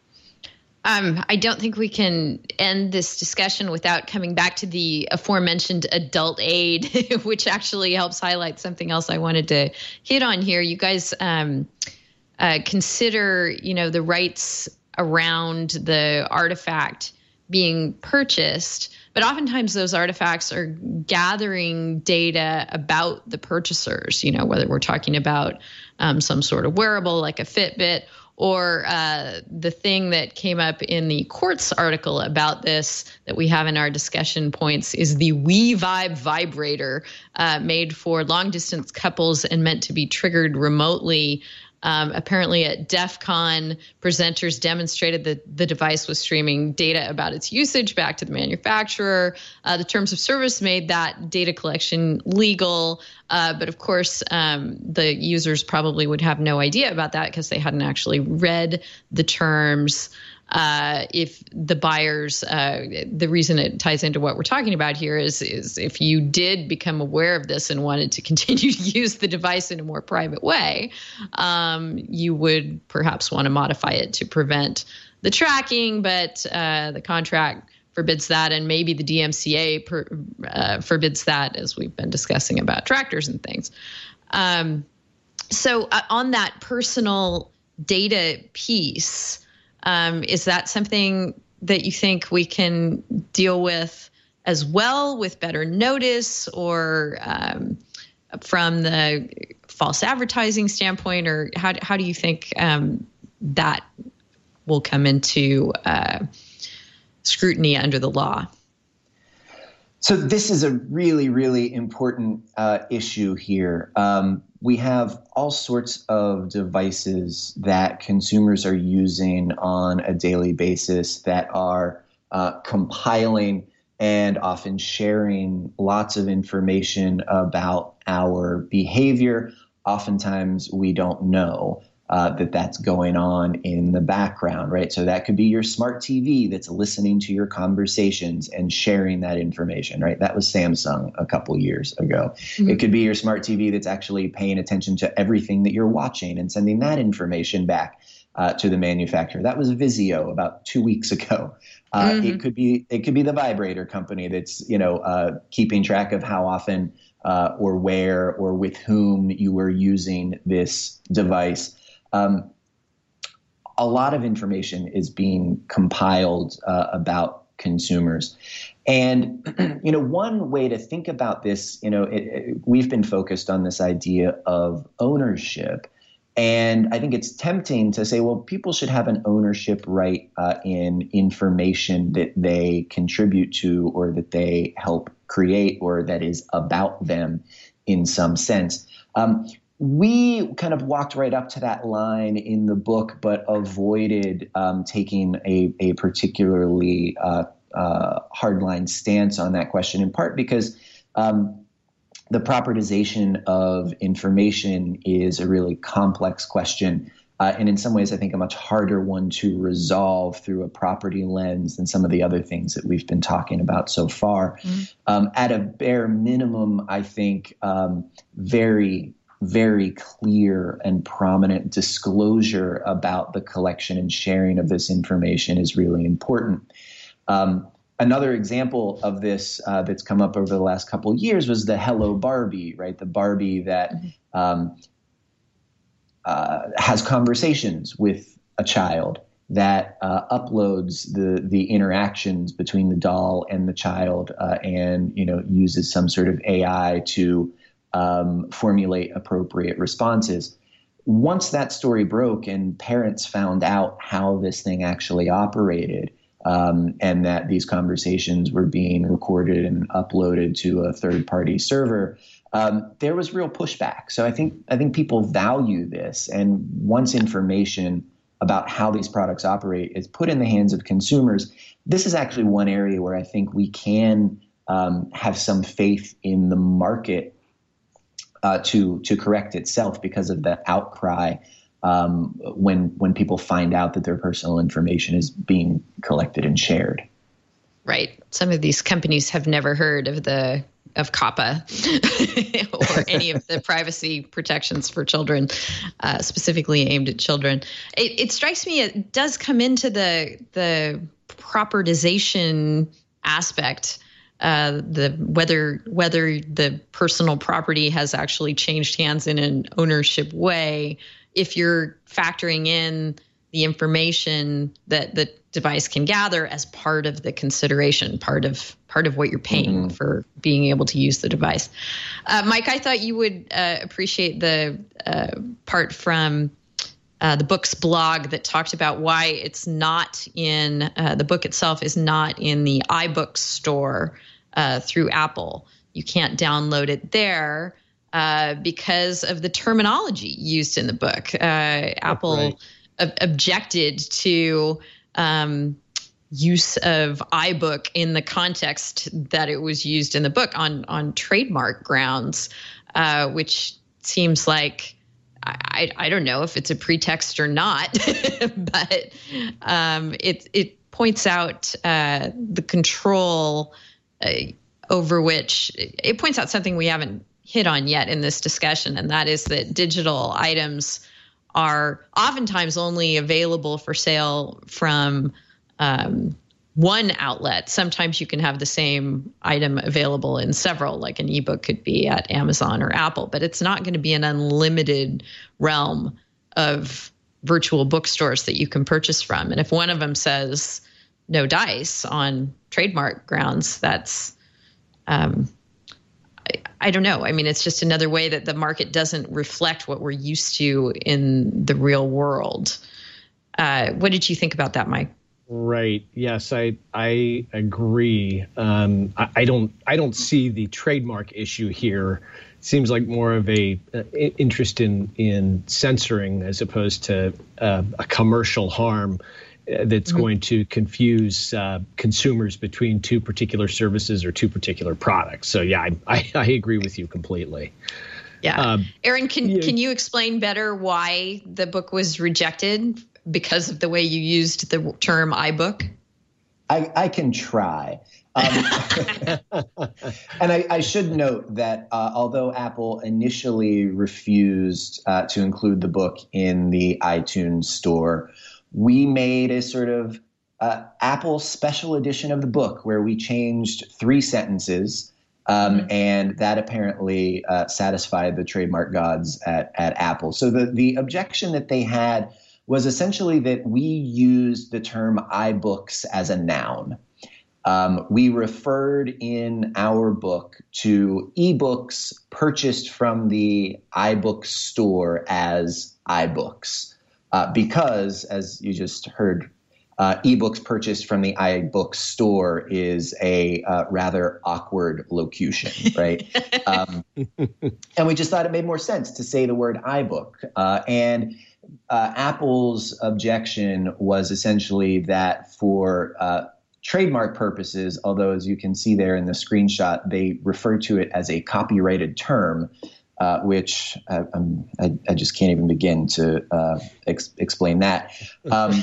Um, I don't think we can end this discussion without coming back to the aforementioned adult aid, which actually helps highlight something else I wanted to hit on here. You guys um, uh, consider, you know, the rights around the artifact being purchased, but oftentimes those artifacts are gathering data about the purchasers, you know, whether we're talking about um, some sort of wearable like a Fitbit, or uh, the thing that came up in the Quartz article about this that we have in our discussion points is the WeVibe vibrator uh, made for long-distance couples and meant to be triggered remotely. Um, apparently at DEF CON, presenters demonstrated that the device was streaming data about its usage back to the manufacturer. Uh, the terms of service made that data collection legal. Uh, but of course, um, the users probably would have no idea about that because they hadn't actually read the terms. Uh, if the buyers, uh, the reason it ties into what we're talking about here is, is if you did become aware of this and wanted to continue to use the device in a more private way, um, you would perhaps want to modify it to prevent the tracking, but uh, the contract forbids that, and maybe the D M C A per, uh, forbids that, as we've been discussing about tractors and things. Um, so uh, on that personal data piece, um, is that something that you think we can deal with as well with better notice, or um, from the false advertising standpoint, or how, how do you think um, that will come into uh, scrutiny under the law? So this is a really, really important uh, issue here. Um, we have all sorts of devices that consumers are using on a daily basis that are uh, compiling and often sharing lots of information about our behavior. Oftentimes we don't know uh, that that's going on in the background, right? So that could be your smart T V that's listening to your conversations and sharing that information, right? That was Samsung a couple years ago. Mm-hmm. It could be your smart T V that's actually paying attention to everything that you're watching and sending that information back uh, to the manufacturer. That was Vizio about two weeks ago. Uh, mm-hmm. It could be it could be the vibrator company that's, you know, uh, keeping track of how often uh, or where or with whom you were using this device. Um, a lot of information is being compiled uh, about consumers. And, you know, one way to think about this, you know, it, it, we've been focused on this idea of ownership. And I think it's tempting to say, well, people should have an ownership right uh, in information that they contribute to or that they help create or that is about them in some sense. Um, we kind of walked right up to that line in the book, but avoided um, taking a, a particularly uh, uh, hardline stance on that question, in part because um, the propertization of information is a really complex question. Uh, and in some ways, I think a much harder one to resolve through a property lens than some of the other things that we've been talking about so far. Mm-hmm. Um, at a bare minimum, I think um, very, very clear and prominent disclosure about the collection and sharing of this information is really important. Um, Another example of this uh, that's come up over the last couple of years was the Hello Barbie, right? The Barbie that um, uh, has conversations with a child, that uh, uploads the the interactions between the doll and the child, uh, and you know uses some sort of A I to um, formulate appropriate responses. Once that story broke and parents found out how this thing actually operated, Um, and that these conversations were being recorded and uploaded to a third-party server, um, there was real pushback. So I think I think people value this, and once information about how these products operate is put in the hands of consumers, this is actually one area where I think we can um, have some faith in the market uh, to to correct itself because of the outcry. Um, when when people find out that their personal information is being collected and shared. Right. Some of these companies have never heard of the of COPPA or any of the privacy protections for children, uh, specifically aimed at children. It, it strikes me it does come into the the propertization aspect. Uh, the whether whether the personal property has actually changed hands in an ownership way. If you're factoring in the information that the device can gather as part of the consideration, part of part of what you're paying mm-hmm. for being able to use the device. Uh, Mike, I thought you would uh, appreciate the uh, part from uh, the book's blog that talked about why it's not in, uh, the book itself is not in the iBooks store uh, through Apple. You can't download it there. Uh, because of the terminology used in the book. Uh, Apple right. ob- objected to um, use of iBook in the context that it was used in the book on, on trademark grounds, uh, which seems like, I, I don't know if it's a pretext or not, but um, it, it points out uh, the control uh, over which, it points out something we haven't hit on yet in this discussion, and that is that digital items are oftentimes only available for sale from um, one outlet. Sometimes you can have the same item available in several, like an ebook could be at Amazon or Apple, but it's not going to be an unlimited realm of virtual bookstores that you can purchase from. And if one of them says no dice on trademark grounds, that's, um, I, I don't know. I mean, it's just another way that the market doesn't reflect what we're used to in the real world. Uh, what did you think about that, Mike? Right. Yes, I I agree. Um, I, I don't I don't see the trademark issue here. It seems like more of a uh, interest in in censoring as opposed to uh, a commercial harm uh, that's mm-hmm. going to confuse uh, consumers between two particular services or two particular products. So yeah, I I, I agree with you completely. Yeah, um, Aaron, can yeah. can you explain better why the book was rejected? Because of the way you used the term iBook? I, I can try. Um, and I, I should note that uh, although Apple initially refused uh, to include the book in the iTunes store, we made a sort of uh, Apple special edition of the book where we changed three sentences. Um, mm-hmm. And that apparently uh, satisfied the trademark gods at, at Apple. So the, the objection that they had was essentially that we used the term iBooks as a noun. Um, we referred in our book to ebooks purchased from the iBooks store as iBooks uh, because, as you just heard, uh, ebooks purchased from the iBooks store is a uh, rather awkward locution, right? um, and we just thought it made more sense to say the word iBook. Uh, and Uh, Apple's objection was essentially that for uh, trademark purposes, although as you can see there in the screenshot, they refer to it as a copyrighted term, uh, which uh, I, I just can't even begin to uh, ex- explain that. Um,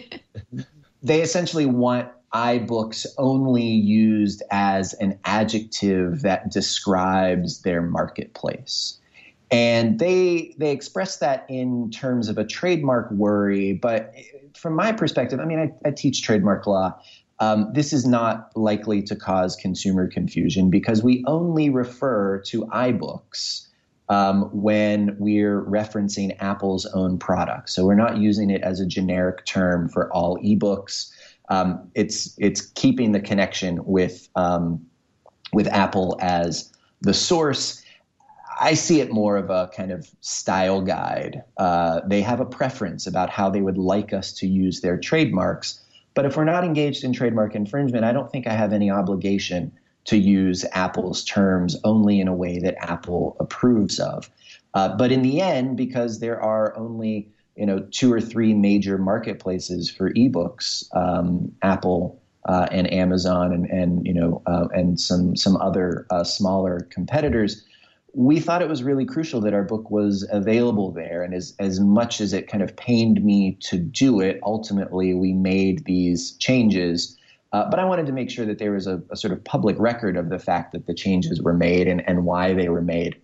they essentially want iBooks only used as an adjective that describes their marketplace. And they they express that in terms of a trademark worry. But from my perspective, I mean, I, I teach trademark law. Um, this is not likely to cause consumer confusion because we only refer to iBooks um, when we're referencing Apple's own products. So we're not using it as a generic term for all ebooks. Um, it's it's keeping the connection with um, with Apple as the source. I see it more of a kind of style guide. Uh, they have a preference about how they would like us to use their trademarks. But if we're not engaged in trademark infringement, I don't think I have any obligation to use Apple's terms only in a way that Apple approves of. Uh, but in the end, because there are only you know two or three major marketplaces for ebooks, um, Apple uh, and Amazon and and you know uh, and some some other uh, smaller competitors, we thought it was really crucial that our book was available there. And as, as much as it kind of pained me to do it, ultimately we made these changes. Uh, but I wanted to make sure that there was a, a sort of public record of the fact that the changes were made and, and why they were made.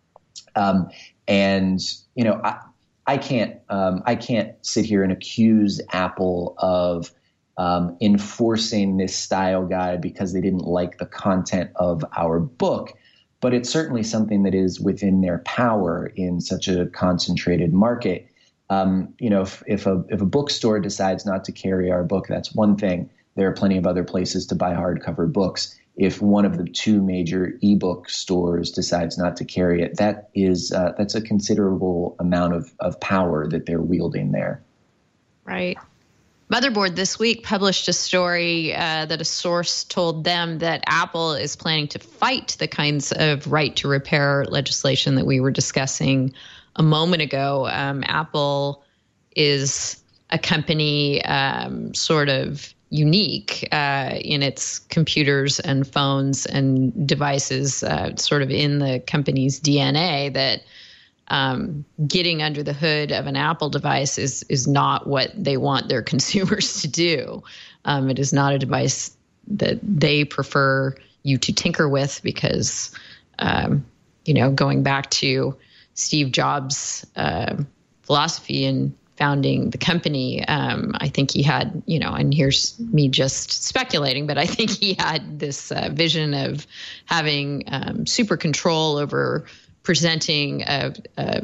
Um, and, you know, I, I can't um, I can't sit here and accuse Apple of um, enforcing this style guide because they didn't like the content of our book. But it's certainly something that is within their power in such a concentrated market. Um, you know, if, if a if a bookstore decides not to carry our book, that's one thing. There are plenty of other places to buy hardcover books. If one of the two major ebook stores decides not to carry it, that is uh, that's a considerable amount of of power that they're wielding there. Right. Motherboard this week published a story uh, that a source told them that Apple is planning to fight the kinds of right to repair legislation that we were discussing a moment ago. Um, Apple is a company um, sort of unique uh, in its computers and phones and devices, uh, sort of in the company's D N A that Um, getting under the hood of an Apple device is is not what they want their consumers to do. Um, it is not a device that they prefer you to tinker with because, um, you know, going back to Steve Jobs' uh, philosophy in founding the company. Um, I think he had, you know, and here's me just speculating, but I think he had this uh, vision of having um, super control over presenting a, a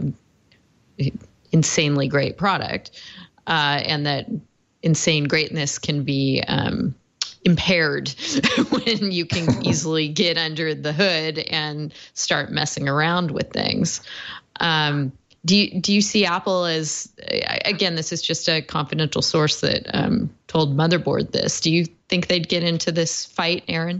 insanely great product, uh, and that insane greatness can be um, impaired when you can easily get under the hood and start messing around with things. Um, do you, do you see Apple as, again, this is just a confidential source that um, told Motherboard this. Do you think they'd get into this fight, Aaron?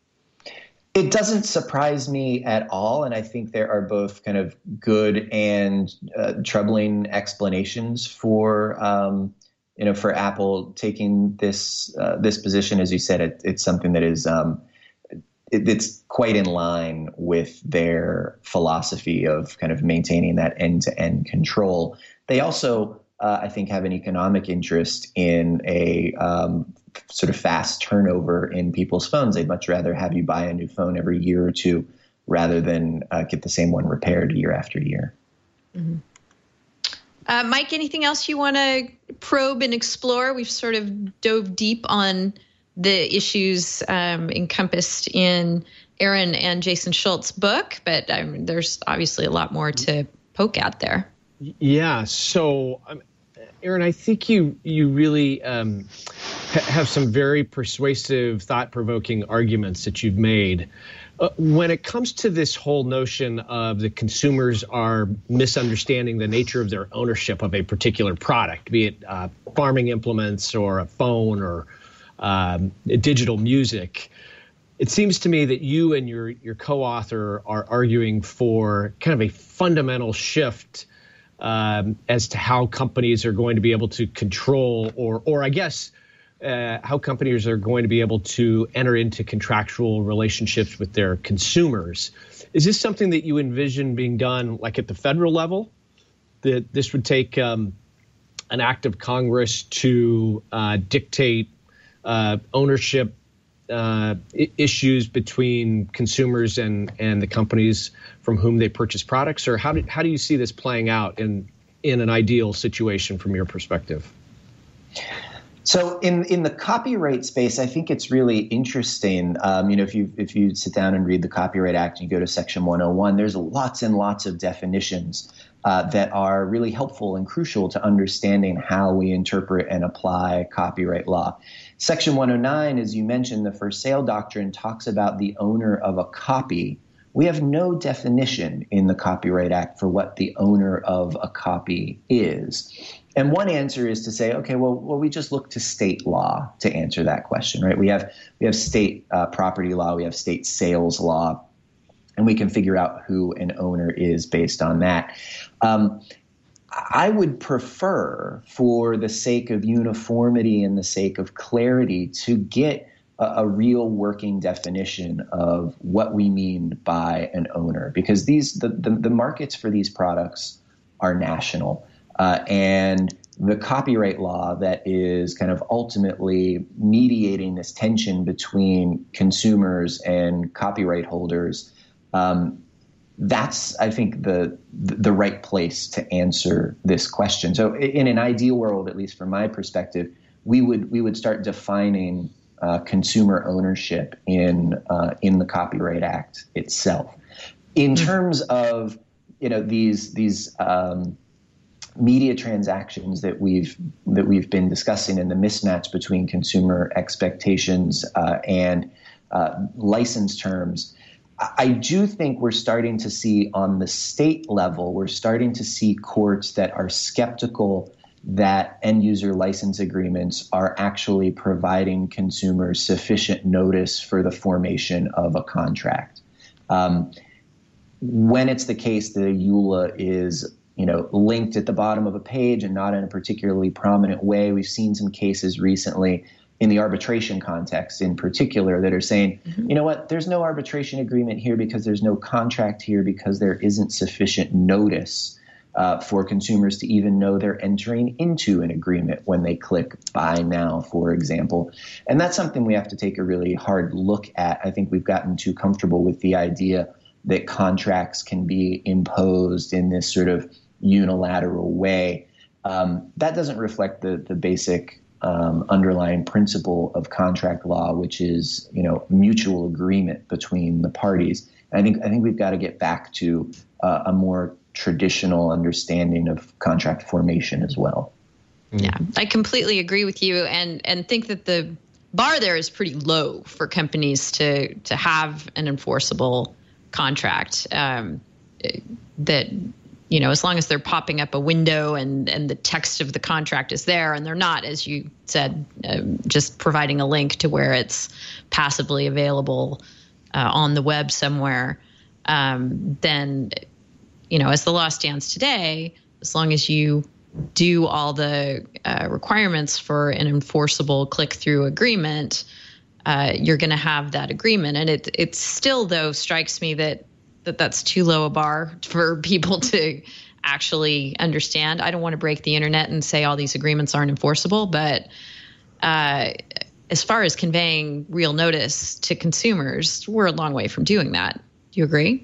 It doesn't surprise me at all. And I think there are both kind of good and uh, troubling explanations for, um, you know, for Apple taking this uh, this position. As you said, it, it's something that is um, it, it's quite in line with their philosophy of kind of maintaining that end-to-end control. They also, uh, I think, have an economic interest in a um, sort of fast turnover in people's phones. They'd much rather have you buy a new phone every year or two rather than uh, get the same one repaired year after year. Mm-hmm. Uh, Mike, anything else you want to probe and explore? We've sort of dove deep on the issues um, encompassed in Aaron and Jason Schultz's book, but um, there's obviously a lot more to poke at there. Yeah. So, um, Aaron, I think you you really um, ha- have some very persuasive, thought-provoking arguments that you've made. Uh, when it comes to this whole notion of the consumers are misunderstanding the nature of their ownership of a particular product, be it uh, farming implements or a phone or um, digital music, it seems to me that you and your, your co-author are arguing for kind of a fundamental shift um, as to how companies are going to be able to control or, or I guess, Uh, how companies are going to be able to enter into contractual relationships with their consumers. Is this something that you envision being done like at the federal level? That this would take um, an act of Congress to uh, dictate uh, ownership uh, I- issues between consumers and, and the companies from whom they purchase products? Or how do, how do you see this playing out in, in an ideal situation from your perspective? So in, in the copyright space, I think it's really interesting. Um, you know, if you if you sit down and read the Copyright Act and you go to Section one oh one, there's lots and lots of definitions uh, that are really helpful and crucial to understanding how we interpret and apply copyright law. Section one oh nine, as you mentioned, the first sale doctrine talks about the owner of a copy. We have no definition in the Copyright Act for what the owner of a copy is. And one answer is to say, okay, well, well, we just look to state law to answer that question, right? We have we have state uh, property law, we have state sales law, and we can figure out who an owner is based on that. Um, I would prefer, for the sake of uniformity and the sake of clarity, to get a, a real working definition of what we mean by an owner, because these the the, the markets for these products are national. Uh, and the copyright law that is kind of ultimately mediating this tension between consumers and copyright holders, um, that's, I think, the the right place to answer this question. So in an ideal world, at least from my perspective, we would we would start defining uh, consumer ownership in uh, in the Copyright Act itself. In terms of, you know, these these um, media transactions that we've that we've been discussing and the mismatch between consumer expectations uh, and uh, license terms, I do think we're starting to see on the state level, we're starting to see courts that are skeptical that end user license agreements are actually providing consumers sufficient notice for the formation of a contract. Um, when it's the case that a E U L A is you know, linked at the bottom of a page and not in a particularly prominent way. We've seen some cases recently in the arbitration context in particular that are saying, mm-hmm. you know what, there's no arbitration agreement here because there's no contract here because there isn't sufficient notice uh, for consumers to even know they're entering into an agreement when they click buy now, for example. And that's something we have to take a really hard look at. I think we've gotten too comfortable with the idea that contracts can be imposed in this sort of unilateral way. um, that doesn't reflect the the basic um, underlying principle of contract law, which is, you know, mutual agreement between the parties. And I think I think we've got to get back to uh, a more traditional understanding of contract formation as well. Yeah, I completely agree with you, and and think that the bar there is pretty low for companies to to have an enforceable contract. Um, that, you know, as long as they're popping up a window and and the text of the contract is there, and they're not, as you said, um, just providing a link to where it's passively available uh, on the web somewhere, um, then, you know, as the law stands today, as long as you do all the uh, requirements for an enforceable click-through agreement, uh, you're going to have that agreement. And it it still, though, strikes me that, that that's too low a bar for people to actually understand. I don't want to break the internet and say all these agreements aren't enforceable, but uh, as far as conveying real notice to consumers, we're a long way from doing that. Do you agree?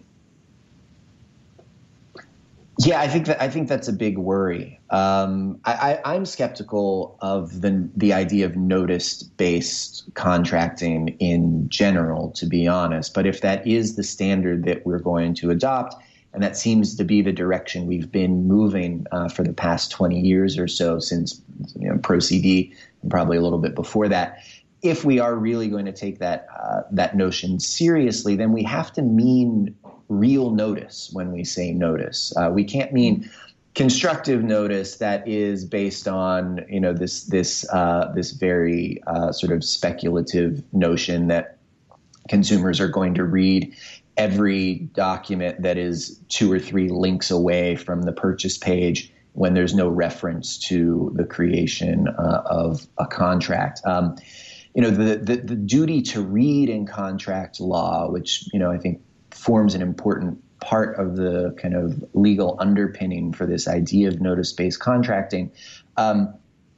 Yeah, I think that I think that's a big worry. Um, I, I, I'm skeptical of the the idea of notice-based contracting in general, to be honest. But if that is the standard that we're going to adopt, and that seems to be the direction we've been moving uh, for the past twenty years or so, since, you know, Pro C D and probably a little bit before that, if we are really going to take that uh, that notion seriously, then we have to mean real notice when we say notice. Uh, we can't mean constructive notice that is based on, you know, this this uh, this very uh, sort of speculative notion that consumers are going to read every document that is two or three links away from the purchase page when there's no reference to the creation uh, of a contract. Um, you know, the, the the duty to read in contract law, which, you know, I think forms an important part of the kind of legal underpinning for this idea of notice-based contracting, um,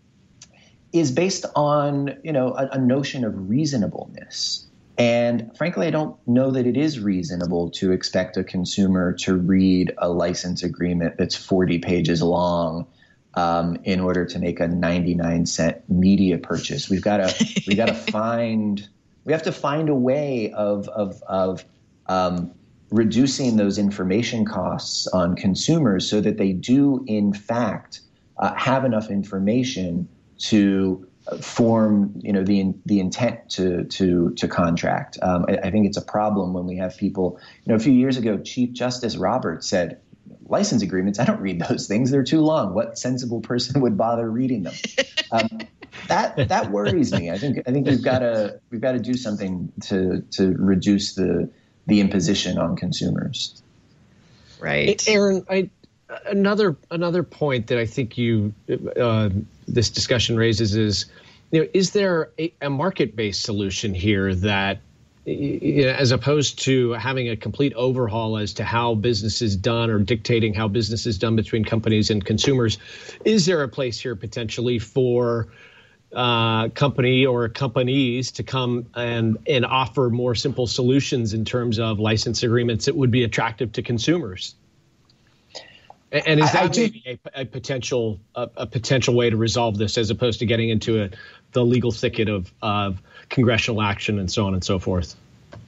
is based on, you know, a, a notion of reasonableness. And frankly, I don't know that it is reasonable to expect a consumer to read a license agreement that's forty pages long um, in order to make a ninety-nine cent media purchase. We've got to we got to find we have to find a way of of of Um, reducing those information costs on consumers so that they do, in fact, uh, have enough information to form, you know, the the intent to to to contract. Um, I, I think it's a problem when we have people. You know, a few years ago, Chief Justice Roberts said, "License agreements, I don't read those things; they're too long. What sensible person would bother reading them?" Um, that that worries me. I think I think we've got to we've got to do something to to reduce the the imposition on consumers. Right. Aaron, I, another another point that I think you uh, this discussion raises is, you know, is there a, a market-based solution here that, you know, as opposed to having a complete overhaul as to how business is done or dictating how business is done between companies and consumers, is there a place here potentially for Uh, company or companies to come and and offer more simple solutions in terms of license agreements that would be attractive to consumers? And, and is that maybe a, a potential a, a potential way to resolve this, as opposed to getting into a, the legal thicket of of congressional action and so on and so forth?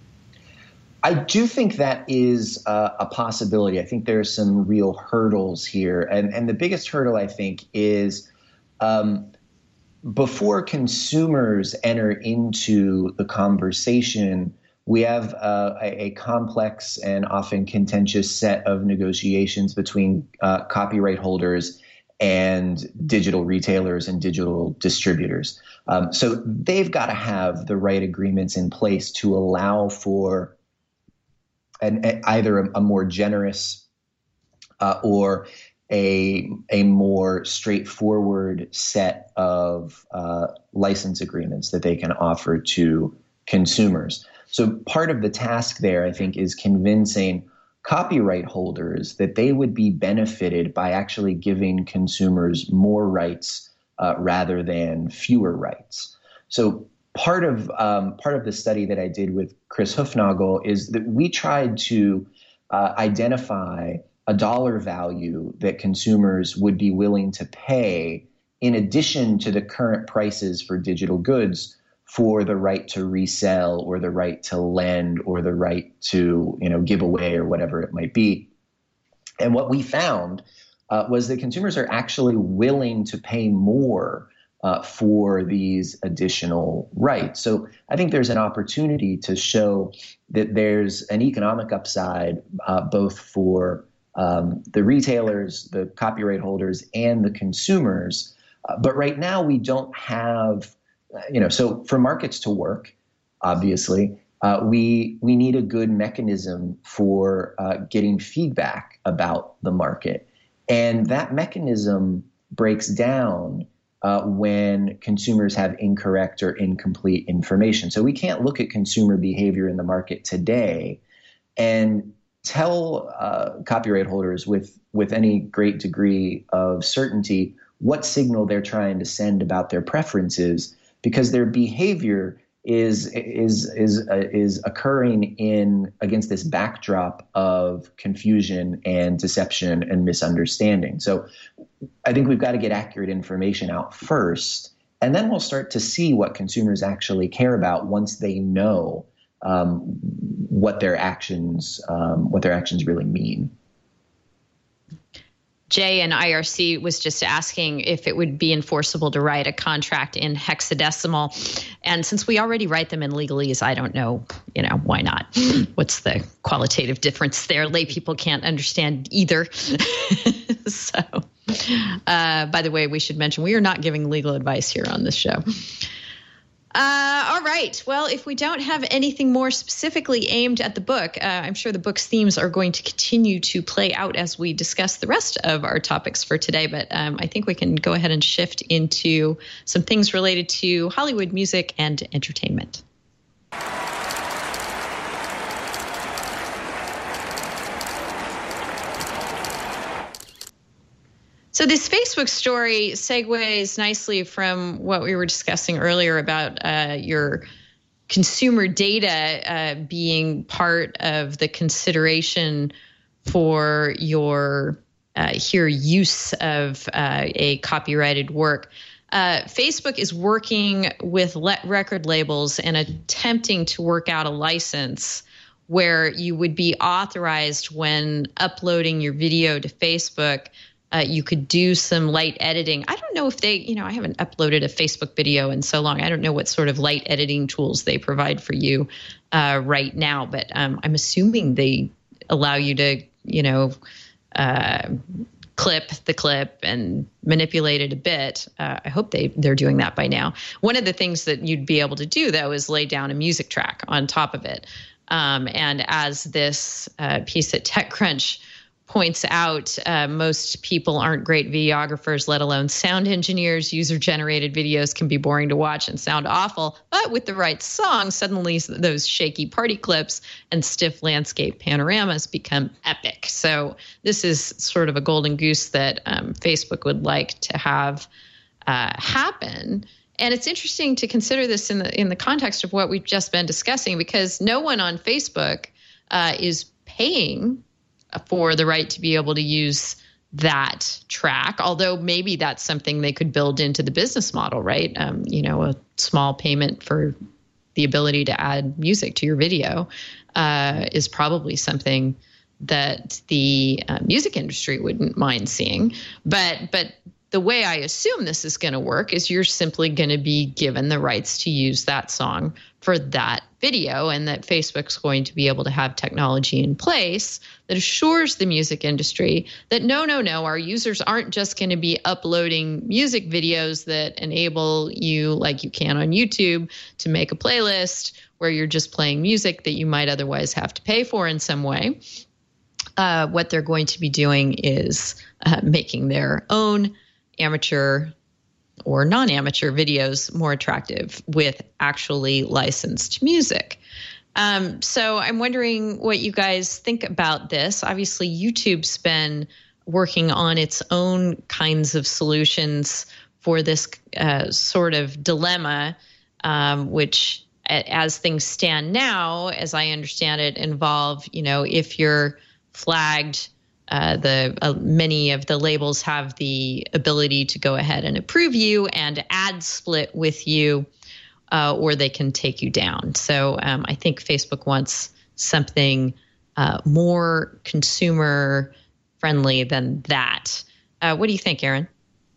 I do think that is uh, a possibility. I think there are some real hurdles here, and and the biggest hurdle, I think, is Um, before consumers enter into the conversation, we have uh, a, a complex and often contentious set of negotiations between uh, copyright holders and digital retailers and digital distributors. Um, so they've got to have the right agreements in place to allow for an, a, either a, a more generous uh, or a a more straightforward set of uh, license agreements that they can offer to consumers. So part of the task there, I think, is convincing copyright holders that they would be benefited by actually giving consumers more rights uh, rather than fewer rights. So part of um, part of the study that I did with Chris Hufnagel is that we tried to uh, identify a dollar value that consumers would be willing to pay in addition to the current prices for digital goods for the right to resell or the right to lend or the right to, you know, give away or whatever it might be. And what we found uh, was that consumers are actually willing to pay more uh, for these additional rights. So I think there's an opportunity to show that there's an economic upside uh, both for um, the retailers, the copyright holders, and the consumers. Uh, but right now we don't have, uh, you know, so for markets to work, obviously, uh, we we need a good mechanism for uh, getting feedback about the market. And that mechanism breaks down uh, when consumers have incorrect or incomplete information. So we can't look at consumer behavior in the market today and tell uh, copyright holders with, with any great degree of certainty what signal they're trying to send about their preferences, because their behavior is is is uh, is occurring in against this backdrop of confusion and deception and misunderstanding. So I think we've got to get accurate information out first, and then we'll start to see what consumers actually care about once they know um, what their actions um, what their actions really mean. Jay in I R C was just asking if it would be enforceable to write a contract in hexadecimal. And since we already write them in legalese, I don't know, you know, why not? What's the qualitative difference there? Lay people can't understand either. So, uh, by the way, we should mention we are not giving legal advice here on this show. Uh, all right. Well, if we don't have anything more specifically aimed at the book, uh, I'm sure the book's themes are going to continue to play out as we discuss the rest of our topics for today. But um, I think we can go ahead and shift into some things related to Hollywood music and entertainment. So this Facebook story segues nicely from what we were discussing earlier about uh, your consumer data uh, being part of the consideration for your uh, here use of uh, a copyrighted work. Uh, Facebook is working with le- record labels and attempting to work out a license where you would be authorized when uploading your video to Facebook. Uh, you could do some light editing. I don't know if they, you know, I haven't uploaded a Facebook video in so long. I don't know what sort of light editing tools they provide for you uh, right now, but um, I'm assuming they allow you to, you know, uh, clip the clip and manipulate it a bit. Uh, I hope they, they're doing that by now. One of the things that you'd be able to do, though, is lay down a music track on top of it. Um, and as this uh, piece at TechCrunch points out, uh, most people aren't great videographers, let alone sound engineers. User-generated videos can be boring to watch and sound awful, but with the right song, suddenly those shaky party clips and stiff landscape panoramas become epic. So this is sort of a golden goose that um, Facebook would like to have uh, happen. And it's interesting to consider this in the in the context of what we've just been discussing, because no one on Facebook uh, is paying for the right to be able to use that track, although maybe that's something they could build into the business model, right? Um, you know, a small payment for the ability to add music to your video uh, is probably something that the uh, music industry wouldn't mind seeing. But but the way I assume this is going to work is you're simply going to be given the rights to use that song for that video, and that Facebook's going to be able to have technology in place that assures the music industry that no, no, no, our users aren't just going to be uploading music videos that enable you, like you can on YouTube, to make a playlist where you're just playing music that you might otherwise have to pay for in some way. Uh, what they're going to be doing is uh, making their own amateur or non-amateur videos more attractive with actually licensed music. Um, so I'm wondering what you guys think about this. Obviously, YouTube's been working on its own kinds of solutions for this uh, sort of dilemma, um, which as things stand now, as I understand it, involve, you know, if you're flagged uh, the uh, many of the labels have the ability to go ahead and approve you and ad split with you, uh, or they can take you down. So um, I think Facebook wants something uh, more consumer friendly than that. Uh, what do you think, Aaron?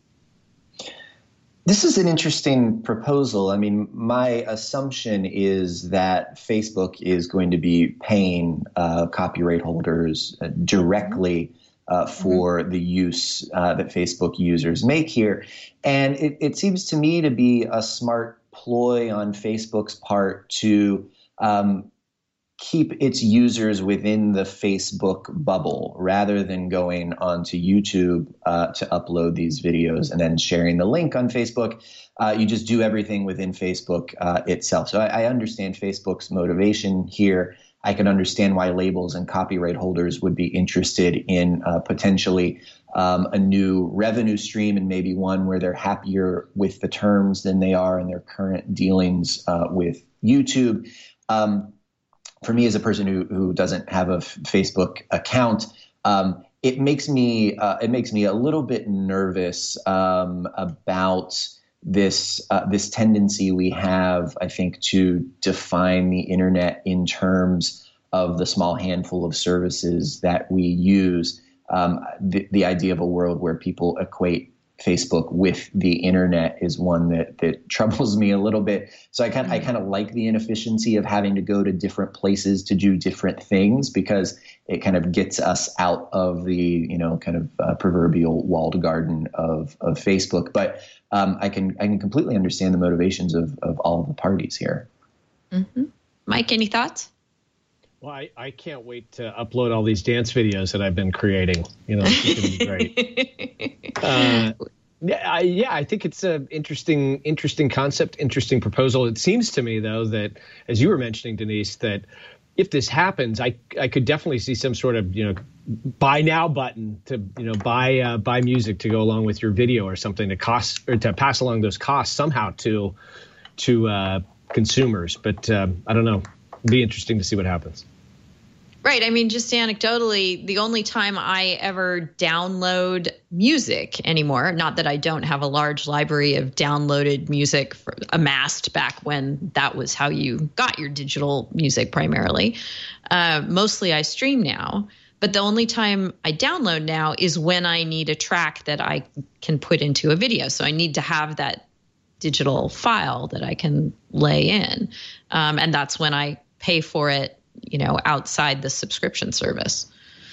This is an interesting proposal. I mean, my assumption is that Facebook is going to be paying uh, copyright holders uh, directly uh, for mm-hmm. the use uh, that Facebook users make here. And it, it seems to me to be a smart ploy on Facebook's part to um, keep its users within the Facebook bubble rather than going onto YouTube uh, to upload these videos and then sharing the link on Facebook. Uh, you just do everything within Facebook uh, itself. So I, I understand Facebook's motivation here. I can understand why labels and copyright holders would be interested in uh, potentially um, a new revenue stream, and maybe one where they're happier with the terms than they are in their current dealings uh, with YouTube. Um, For me, as a person who who doesn't have a f- Facebook account, um, it makes me uh, it makes me a little bit nervous um, about this uh, this tendency we have, I think, to define the internet in terms of the small handful of services that we use. Um, the, the idea of a world where people equate Facebook with the internet is one that that troubles me a little bit. So I kind I kind of like the inefficiency of having to go to different places to do different things, because it kind of gets us out of the, you know, kind of uh, proverbial walled garden of of Facebook. But um, I can I can completely understand the motivations of of all of the parties here. Mm-hmm. Mike, any thoughts? Well, I, I can't wait to upload all these dance videos that I've been creating. You know, it's going to be great. uh, yeah, I, yeah, I think it's an interesting, interesting concept, interesting proposal. It seems to me, though, that, as you were mentioning, Denise, that if this happens, I I could definitely see some sort of, you know, buy now button to, you know, buy uh, buy music to go along with your video or something to cost or to pass along those costs somehow to to uh, consumers. But uh, I don't know. It'd be interesting to see what happens. Right. I mean, just anecdotally, the only time I ever download music anymore, not that I don't have a large library of downloaded music for, amassed back when that was how you got your digital music primarily. Uh, mostly I stream now. But the only time I download now is when I need a track that I can put into a video. So I need to have that digital file that I can lay in. Um, and that's when I pay for it, you know, outside the subscription service.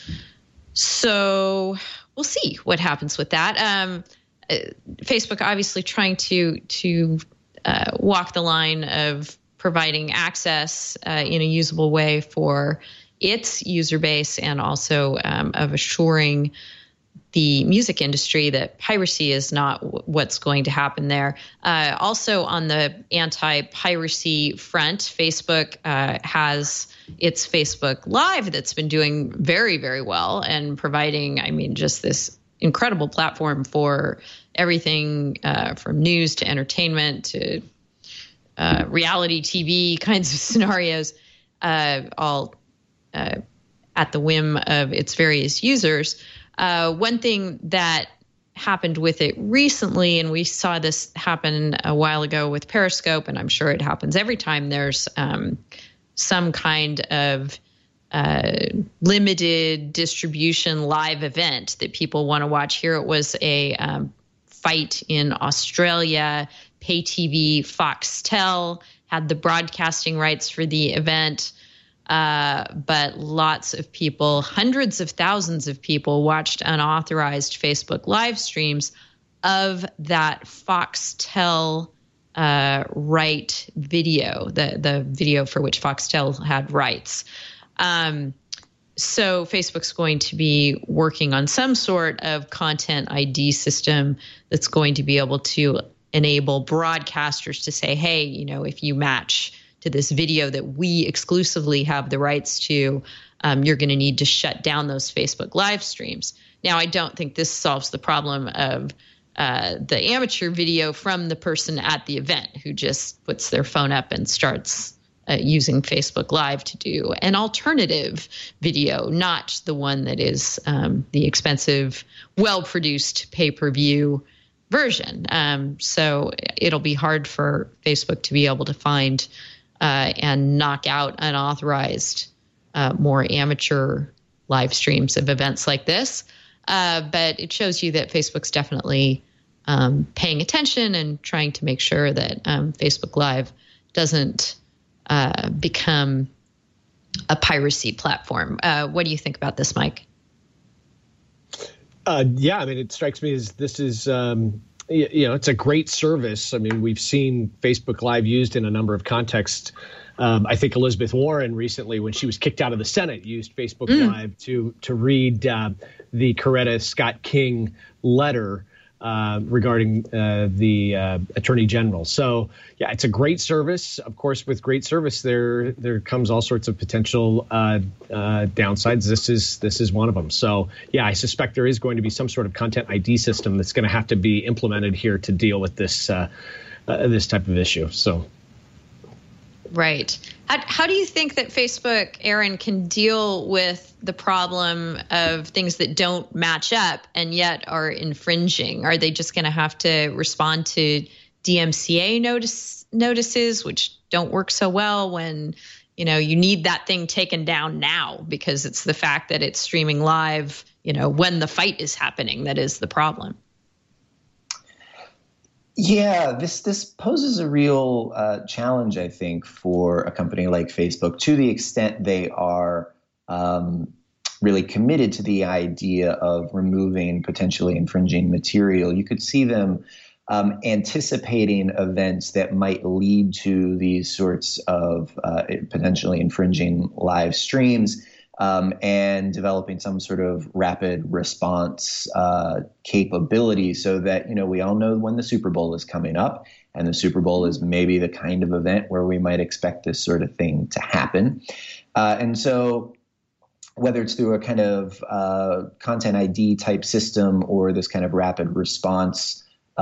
So we'll see what happens with that. Um, uh, Facebook obviously trying to to uh, walk the line of providing access uh, in a usable way for its user base, and also um, of assuring the music industry that piracy is not w- what's going to happen there. Uh, also on the anti-piracy front, Facebook uh, has its Facebook Live that's been doing very, very well and providing, I mean, just this incredible platform for everything uh, from news to entertainment to uh, reality T V kinds of scenarios, uh, all uh, at the whim of its various users. Uh, one thing that happened with it recently, and we saw this happen a while ago with Periscope, and I'm sure it happens every time there's um, some kind of uh, limited distribution live event that people want to watch. Here it was a um, fight in Australia. Pay T V Foxtel had the broadcasting rights for the event. Uh, but lots of people, hundreds of thousands of people, watched unauthorized Facebook live streams of that Foxtel uh, right video, the the video for which Foxtel had rights. Um, so Facebook's going to be working on some sort of content I D system that's going to be able to enable broadcasters to say, hey, you know, if you match to this video that we exclusively have the rights to, um, you're going to need to shut down those Facebook live streams. Now, I don't think this solves the problem of uh, the amateur video from the person at the event who just puts their phone up and starts uh, using Facebook Live to do an alternative video, not the one that is um, the expensive, well-produced pay-per-view version. Um, so it'll be hard for Facebook to be able to find uh, and knock out unauthorized, uh, more amateur live streams of events like this. Uh, but it shows you that Facebook's definitely um, paying attention and trying to make sure that um, Facebook Live doesn't uh, become a piracy platform. Uh, what do you think about this, Mike? Uh, yeah, I mean, it strikes me as this is, um, you, you know, it's a great service. I mean, we've seen Facebook Live used in a number of contexts. Um, I think Elizabeth Warren recently, when she was kicked out of the Senate, used Facebook mm. Live to to read uh, the Coretta Scott King letter uh, regarding uh, the uh, Attorney General. So, yeah, it's a great service. Of course, with great service, there there comes all sorts of potential uh, uh, downsides. This is this is one of them. So, yeah, I suspect there is going to be some sort of content I D system that's going to have to be implemented here to deal with this uh, uh, this type of issue. So. Right. How, how do you think that Facebook, Aaron, can deal with the problem of things that don't match up and yet are infringing? Are they just going to have to respond to D M C A notice, notices, which don't work so well when, you know, you need that thing taken down now because it's the fact that it's streaming live, you know, when the fight is happening that is the problem? Yeah, this this poses a real uh, challenge, I think, for a company like Facebook, to the extent they are um, really committed to the idea of removing potentially infringing material. You could see them um, anticipating events that might lead to these sorts of uh, potentially infringing live streams. Um, and developing some sort of rapid response uh, capability so that, you know, we all know when the Super Bowl is coming up, and the Super Bowl is maybe the kind of event where we might expect this sort of thing to happen. Uh, and so whether it's through a kind of uh, content I D type system or this kind of rapid response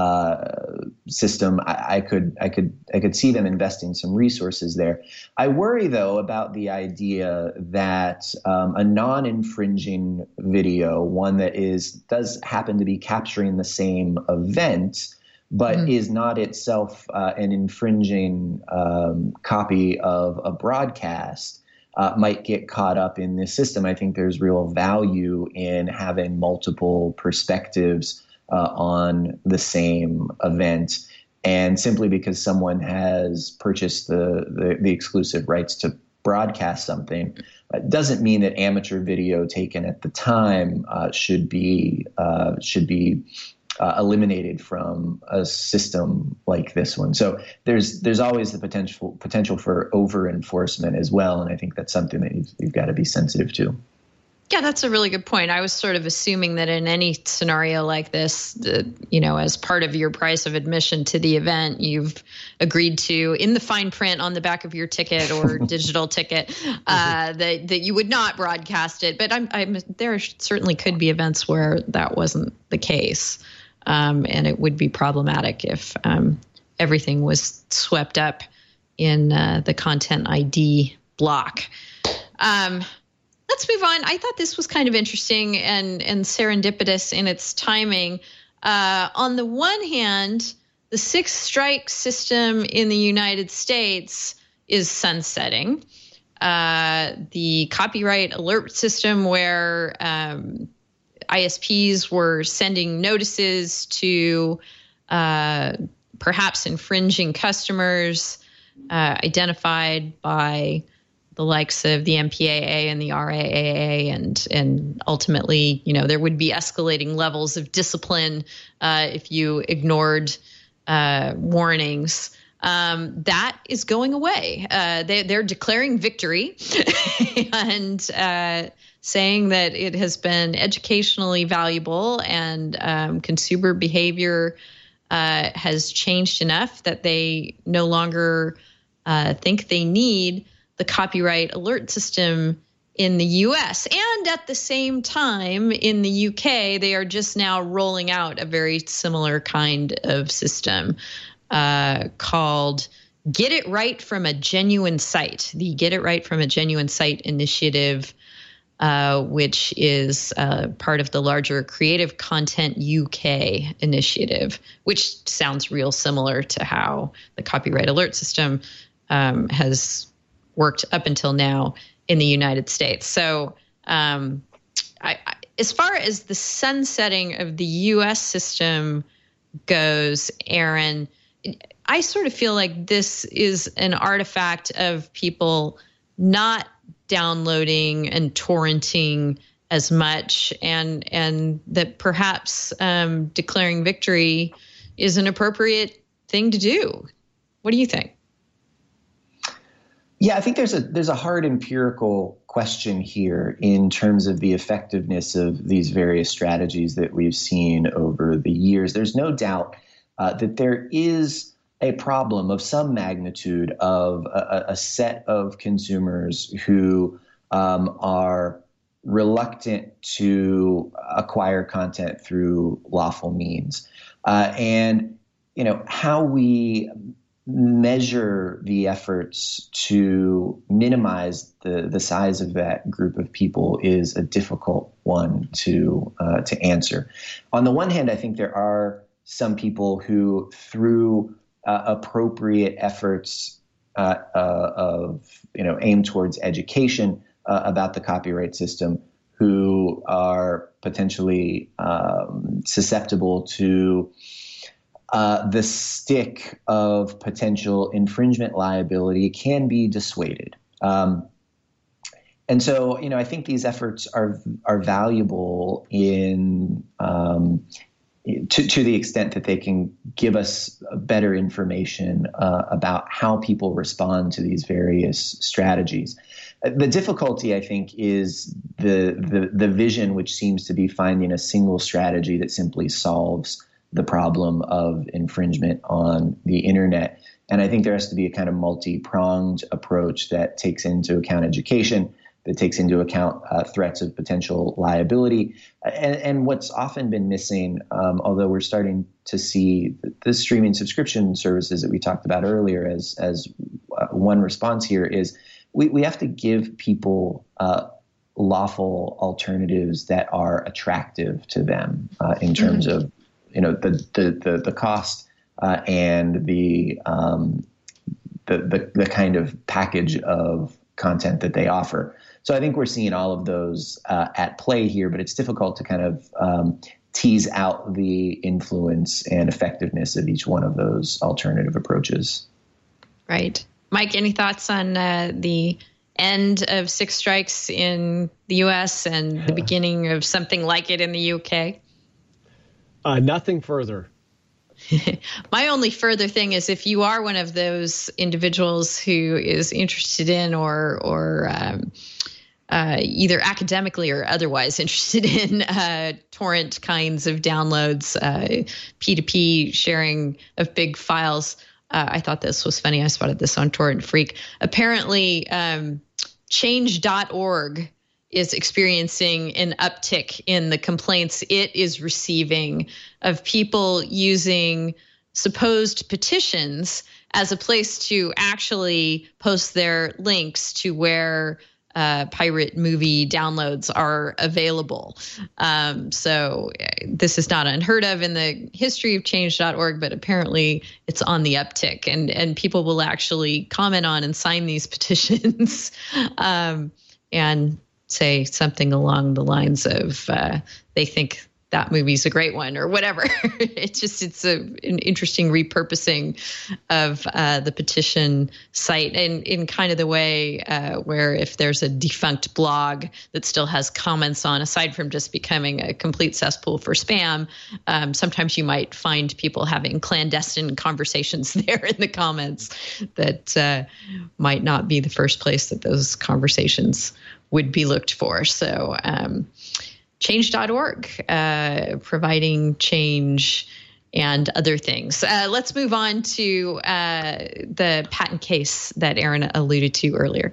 uh, system, I, I could, I could, I could see them investing some resources there. I worry though about the idea that um, a non-infringing video, one that is does happen to be capturing the same event, but mm-hmm. is not itself uh, an infringing um, copy of a broadcast, uh, might get caught up in this system. I think there's real value in having multiple perspectives Uh, on the same event, and simply because someone has purchased the, the, the exclusive rights to broadcast something uh, doesn't mean that amateur video taken at the time uh, should be uh, should be uh, eliminated from a system like this one. So there's there's always the potential potential for over enforcement as well, and I think that's something that you've, you've got to be sensitive to. Yeah, that's a really good point. I was sort of assuming that in any scenario like this, the, you know, as part of your price of admission to the event, you've agreed to, in the fine print on the back of your ticket or digital ticket, uh, that that you would not broadcast it. But I'm, I'm, there certainly could be events where that wasn't the case, um, and it would be problematic if um, everything was swept up in uh, the content I D block. Um, Let's move on. I thought this was kind of interesting and, and serendipitous in its timing. Uh, on the one hand, the six strike system in the United States is sunsetting. Uh, the copyright alert system where um, I S Ps were sending notices to uh, perhaps infringing customers uh, identified by the likes of the M P A A and the R A A A, and and ultimately, you know, there would be escalating levels of discipline uh, if you ignored uh, warnings. Um, that is going away. Uh, they, they're declaring victory and uh, saying that it has been educationally valuable and um, consumer behavior uh, has changed enough that they no longer uh, think they need the copyright alert system in the U S. And at the same time, in the U K, they are just now rolling out a very similar kind of system uh, called Get It Right from a Genuine Site, the Get It Right from a Genuine Site initiative, uh, which is uh, part of the larger Creative Content U K initiative, which sounds real similar to how the copyright alert system um, has worked up until now in the United States. So um, I, I, as far as the sunsetting of the U S system goes, Aaron, I sort of feel like this is an artifact of people not downloading and torrenting as much, and and that perhaps um, declaring victory is an appropriate thing to do. What do you think? Yeah, I think there's a there's a hard empirical question here in terms of the effectiveness of these various strategies that we've seen over the years. There's no doubt uh, that there is a problem of some magnitude of a, a set of consumers who um, are reluctant to acquire content through lawful means. Uh, and, you know, how we measure the efforts to minimize the, the size of that group of people is a difficult one to uh, to answer. On the one hand, I think there are some people who, through uh, appropriate efforts uh, uh, of you know aimed towards education uh, about the copyright system, who are potentially um, susceptible to Uh, the stick of potential infringement liability can be dissuaded. Um, and so, you know, I think these efforts are are valuable in um, to, to the extent that they can give us better information uh, about how people respond to these various strategies. The difficulty, I think, is the, the the vision, which seems to be finding a single strategy that simply solves the problem of infringement on the internet. And I think there has to be a kind of multi-pronged approach that takes into account education, that takes into account uh, threats of potential liability. And, and what's often been missing, um, although we're starting to see the, the streaming subscription services that we talked about earlier as, as uh, one response here, is we, we have to give people uh, lawful alternatives that are attractive to them uh, in terms mm-hmm. of you know, the, the, the, the cost uh, and the, um, the, the, the kind of package of content that they offer. So I think we're seeing all of those uh, at play here, but it's difficult to kind of um, tease out the influence and effectiveness of each one of those alternative approaches. Right. Mike, any thoughts on uh, the end of Six Strikes in the U S and the beginning of something like it in the U K? Uh, nothing further. My only further thing is, if you are one of those individuals who is interested in or or um, uh, either academically or otherwise interested in uh, torrent kinds of downloads, uh, P two P sharing of big files, uh, I thought this was funny. I spotted this on Torrent Freak. Apparently, um, change dot org is experiencing an uptick in the complaints it is receiving of people using supposed petitions as a place to actually post their links to where uh, pirate movie downloads are available. Um, so this is not unheard of in the history of change dot org, but apparently it's on the uptick, and, and people will actually comment on and sign these petitions um, and say something along the lines of uh, they think that movie's a great one or whatever. It's just, it's a, an interesting repurposing of uh, the petition site, and in kind of the way uh, where if there's a defunct blog that still has comments on, aside from just becoming a complete cesspool for spam, um, sometimes you might find people having clandestine conversations there in the comments that uh, might not be the first place that those conversations would be looked for. So um, change dot org, uh, providing change and other things. Uh, let's move on to uh, the patent case that Aaron alluded to earlier.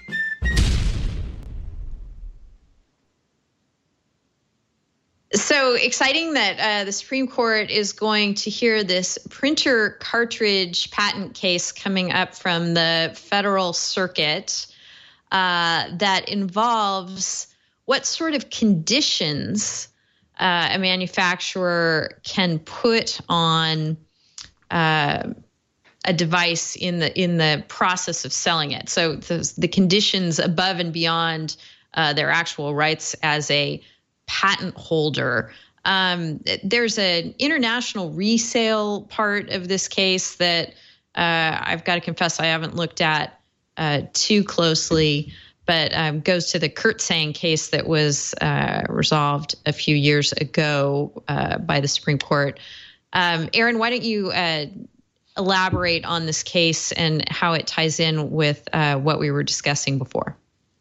So exciting that uh, the Supreme Court is going to hear this printer cartridge patent case coming up from the Federal Circuit uh, that involves what sort of conditions uh, a manufacturer can put on uh, a device in the in the process of selling it. So the, the conditions above and beyond uh, their actual rights as a patent holder. Um, there's an international resale part of this case that uh, I've got to confess I haven't looked at uh, too closely, but um, goes to the Kirtsaeng case that was uh, resolved a few years ago uh, by the Supreme Court. Um, Aaron, why don't you uh, elaborate on this case and how it ties in with uh, what we were discussing before?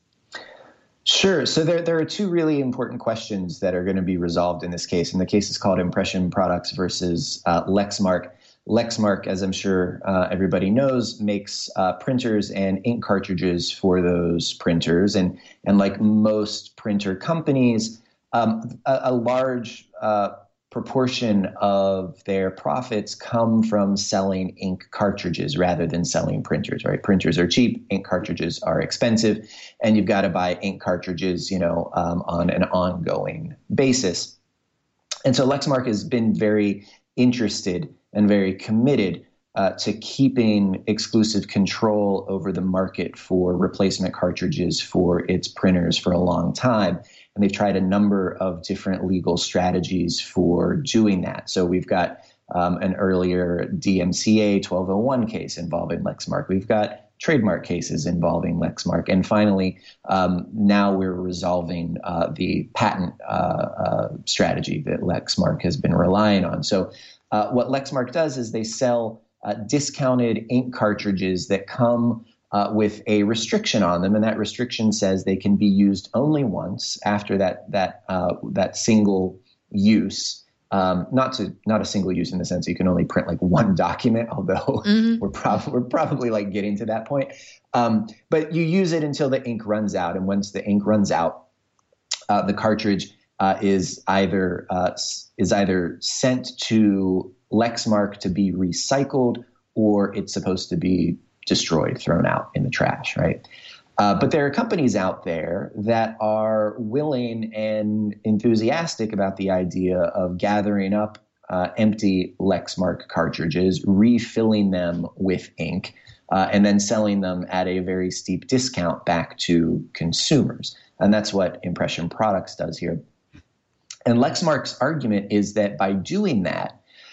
Sure. So there, there are two really important questions that are going to be resolved in this case. And the case is called Impression Products versus uh, Lexmark. Lexmark, as I'm sure uh, everybody knows, makes uh, printers and ink cartridges for those printers. And, and like most printer companies, um, a, a large uh, proportion of their profits come from selling ink cartridges rather than selling printers, right? Printers are cheap, ink cartridges are expensive, and you've got to buy ink cartridges, you know, um, on an ongoing basis. And so Lexmark has been very interested and very committed uh, to keeping exclusive control over the market for replacement cartridges for its printers for a long time. And they've tried a number of different legal strategies for doing that. So we've got um, an earlier D M C A twelve oh one case involving Lexmark. We've got trademark cases involving Lexmark. And finally, um, now we're resolving uh, the patent uh, uh, strategy that Lexmark has been relying on. So uh, what Lexmark does is they sell uh, discounted ink cartridges that come Uh, with a restriction on them, and that restriction says they can be used only once after that that uh, that single use. Um, not to not a single use in the sense you can only print like one document, although mm-hmm. we're probably we're probably like getting to that point. Um, but you use it until the ink runs out, and once the ink runs out, uh, the cartridge uh, is either uh, is either sent to Lexmark to be recycled, or it's supposed to be destroyed, thrown out in the trash, right? Uh, but there are companies out there that are willing and enthusiastic about the idea of gathering up uh, empty Lexmark cartridges, refilling them with ink, uh, and then selling them at a very steep discount back to consumers. And that's what Impression Products does here. And Lexmark's argument is that by doing that,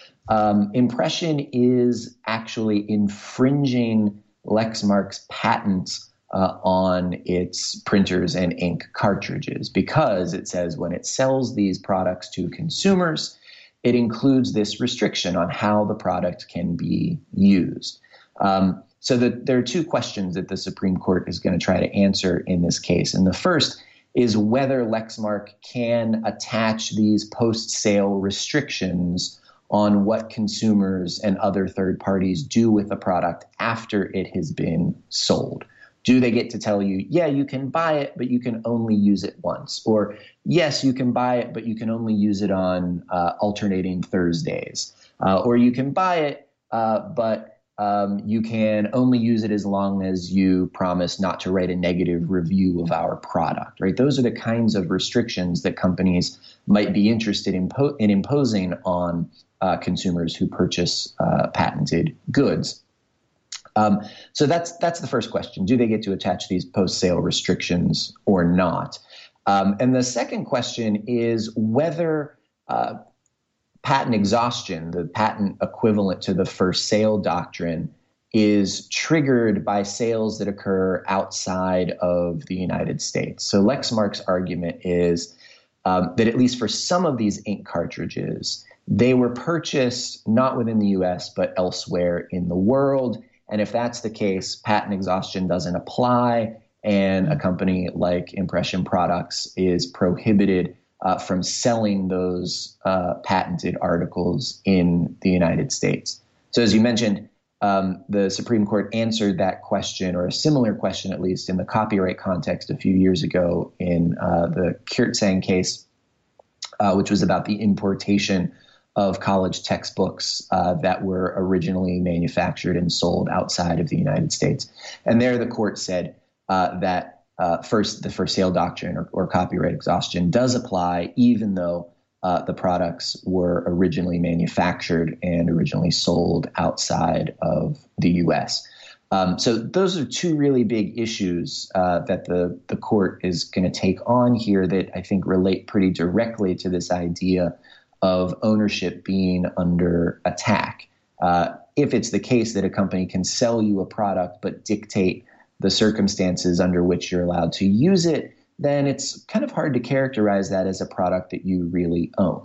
Um, Impression is actually infringing Lexmark's patents uh, on its printers and ink cartridges, because it says when it sells these products to consumers, it includes this restriction on how the product can be used. Um, so the, there are two questions that the Supreme Court is going to try to answer in this case. And the first is whether Lexmark can attach these post-sale restrictions on what consumers and other third parties do with the product after it has been sold. Do they get to tell you, yeah, you can buy it, but you can only use it once? Or, yes, you can buy it, but you can only use it on uh, alternating Thursdays. Uh, or you can buy it, uh, but um, you can only use it as long as you promise not to write a negative review of our product, right? Those are the kinds of restrictions that companies might be interested in, po- in imposing on uh, consumers who purchase uh, patented goods. Um, so that's that's the first question. Do they get to attach these post-sale restrictions or not? Um, and the second question is whether uh, patent exhaustion, the patent equivalent to the first sale doctrine, is triggered by sales that occur outside of the United States. So Lexmark's argument is um, that at least for some of these ink cartridges, they were purchased not within the U S, but elsewhere in the world. And if that's the case, patent exhaustion doesn't apply, and a company like Impression Products is prohibited uh, from selling those uh, patented articles in the United States. So as you mentioned, um, the Supreme Court answered that question, or a similar question at least, in the copyright context a few years ago in uh, the Kirtsaeng case. uh, which was about the importation of college textbooks uh, that were originally manufactured and sold outside of the United States. And there the court said uh, that uh, first, the first sale doctrine or, or copyright exhaustion does apply, even though uh, the products were originally manufactured and originally sold outside of the U S. Um, so those are two really big issues uh, that the, the court is going to take on here that I think relate pretty directly to this idea of ownership being under attack. Uh, if it's the case that a company can sell you a product but dictate the circumstances under which you're allowed to use it, then it's kind of hard to characterize that as a product that you really own.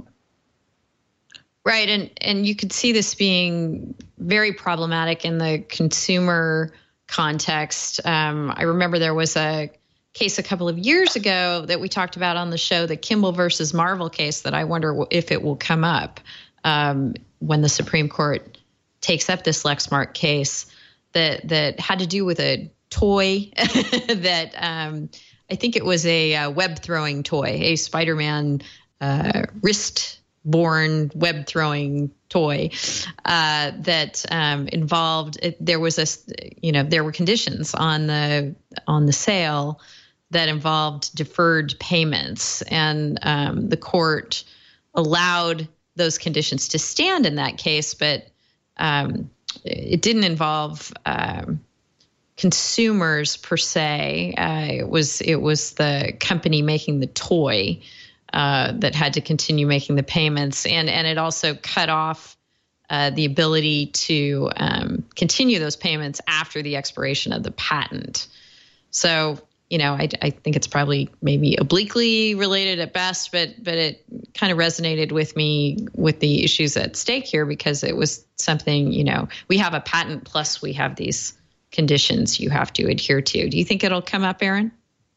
Right, and and you could see this being very problematic in the consumer context. Um, I remember there was a case a couple of years ago that we talked about on the show, the Kimball versus Marvel case, that I wonder if it will come up um, when the Supreme Court takes up this Lexmark case that that had to do with a toy that um, I think it was a, a web throwing toy, a Spider-Man uh, wrist born web throwing toy uh, that um, involved. It, there was a, you know, there were conditions on the on the sale that involved deferred payments, and um, the court allowed those conditions to stand in that case, but um, it didn't involve um, consumers per se. Uh, it was it was the company making the toy uh, that had to continue making the payments, and and it also cut off uh, the ability to um, continue those payments after the expiration of the patent. So, you know, I, I think it's probably maybe obliquely related at best, but but it kind of resonated with me with the issues at stake here, because it was something, you know, we have a patent plus we have these conditions you have to adhere to. Do you think it'll come up, Aaron?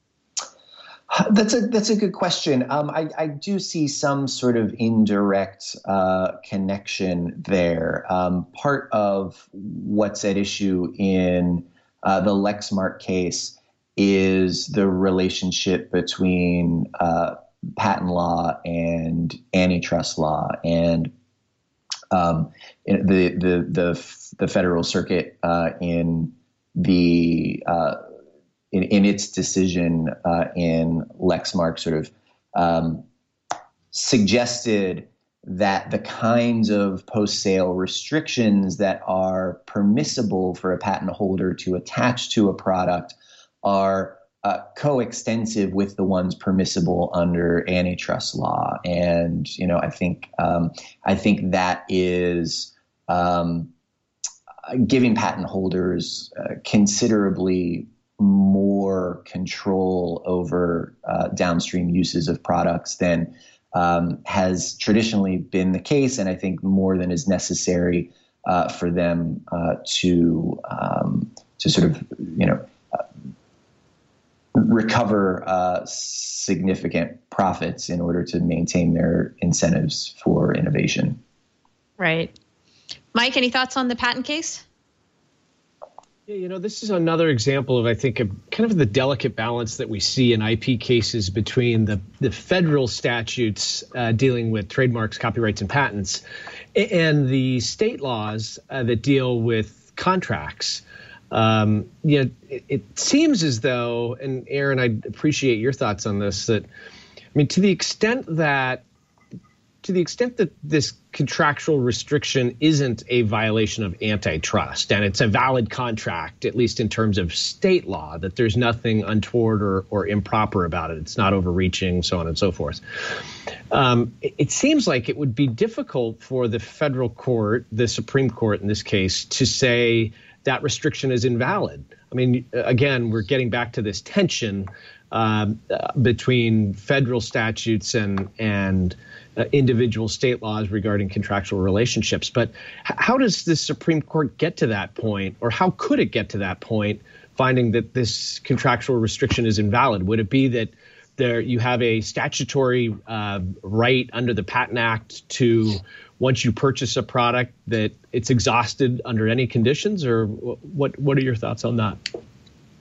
That's a that's a good question. Um, I, I do see some sort of indirect uh, connection there. Um, part of what's at issue in uh, the Lexmark case is the relationship between uh, patent law and antitrust law, and um, the the the the Federal Circuit uh, in the uh, in, in its decision uh, in Lexmark sort of um, suggested that the kinds of post-sale restrictions that are permissible for a patent holder to attach to a product are uh, coextensive with the ones permissible under antitrust law. And, you know, I think um, I think that is um, giving patent holders uh, considerably more control over uh, downstream uses of products than um, has traditionally been the case, and I think more than is necessary uh, for them uh, to um, to sort of, you know, uh, recover uh, significant profits in order to maintain their incentives for innovation. Right. Mike, any thoughts on the patent case? Yeah, you know, this is another example of, I think, a, kind of the delicate balance that we see in I P cases between the, the federal statutes uh, dealing with trademarks, copyrights, and patents, and the state laws uh, that deal with contracts. Um, you know, it, it seems as though, and Aaron, I'd appreciate your thoughts on this, that, I mean, to the extent that to the extent that this contractual restriction isn't a violation of antitrust, and it's a valid contract, at least in terms of state law, that there's nothing untoward or, or improper about it, it's not overreaching, so on and so forth. Um, it, it seems like it would be difficult for the federal court, the Supreme Court in this case, to say that restriction is invalid. I mean, again, we're getting back to this tension um, uh, between federal statutes and and Uh, individual state laws regarding contractual relationships. But h- how does the Supreme Court get to that point, or how could it get to that point, finding that this contractual restriction is invalid? Would it be that there you have a statutory uh, right under the Patent Act to, once you purchase a product, that it's exhausted under any conditions, or what? What are your thoughts on that?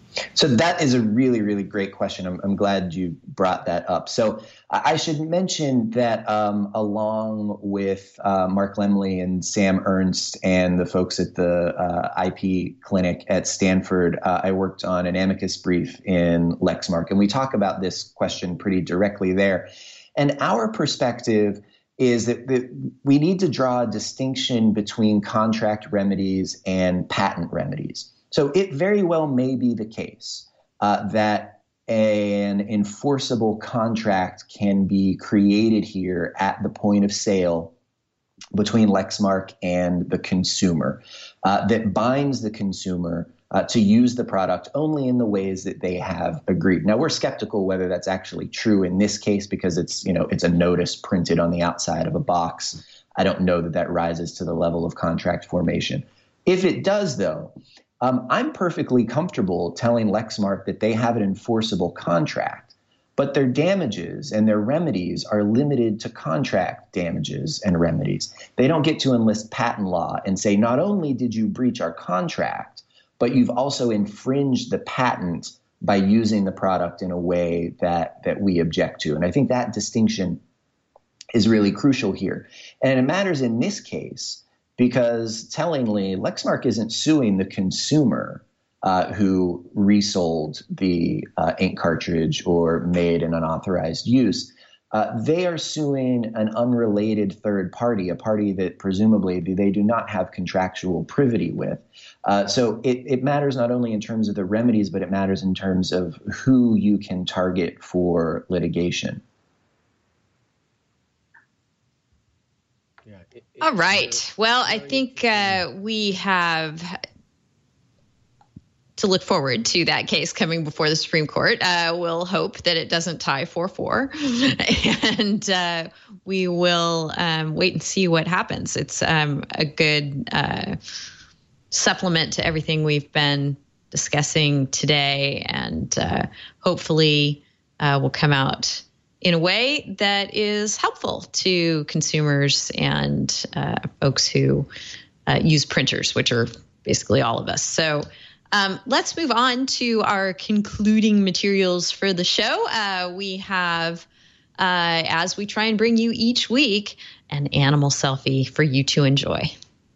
So that is a really, really great question. I'm, I'm glad you brought that up. So I should mention that um, along with uh, Mark Lemley and Sam Ernst and the folks at the uh, I P clinic at Stanford, uh, I worked on an amicus brief in Lexmark, and we talk about this question pretty directly there. And our perspective is that, that we need to draw a distinction between contract remedies and patent remedies. So it very well may be the case uh, that an enforceable contract can be created here at the point of sale between Lexmark and the consumer uh, that binds the consumer uh, to use the product only in the ways that they have agreed. Now, we're skeptical whether that's actually true in this case because it's, you know, it's a notice printed on the outside of a box. I don't know that that rises to the level of contract formation. If it does, though, Um, I'm perfectly comfortable telling Lexmark that they have an enforceable contract, but their damages and their remedies are limited to contract damages and remedies. They don't get to enlist patent law and say, not only did you breach our contract, but you've also infringed the patent by using the product in a way that, that we object to. And I think that distinction is really crucial here. And it matters in this case because tellingly, Lexmark isn't suing the consumer uh, who resold the uh, ink cartridge or made an unauthorized use. Uh, they are suing an unrelated third party, a party that presumably they do not have contractual privity with. Uh, so it, it matters not only in terms of the remedies, but it matters in terms of who you can target for litigation. All right. Well, I think uh, we have to look forward to that case coming before the Supreme Court. Uh, we'll hope that it doesn't tie four four, and uh, we will um, wait and see what happens. It's um, a good uh, supplement to everything we've been discussing today, and uh, hopefully uh, will come out in a way that is helpful to consumers and uh, folks who uh, use printers, which are basically all of us. So um, let's move on to our concluding materials for the show. Uh, we have, uh, as we try and bring you each week, an animal selfie for you to enjoy.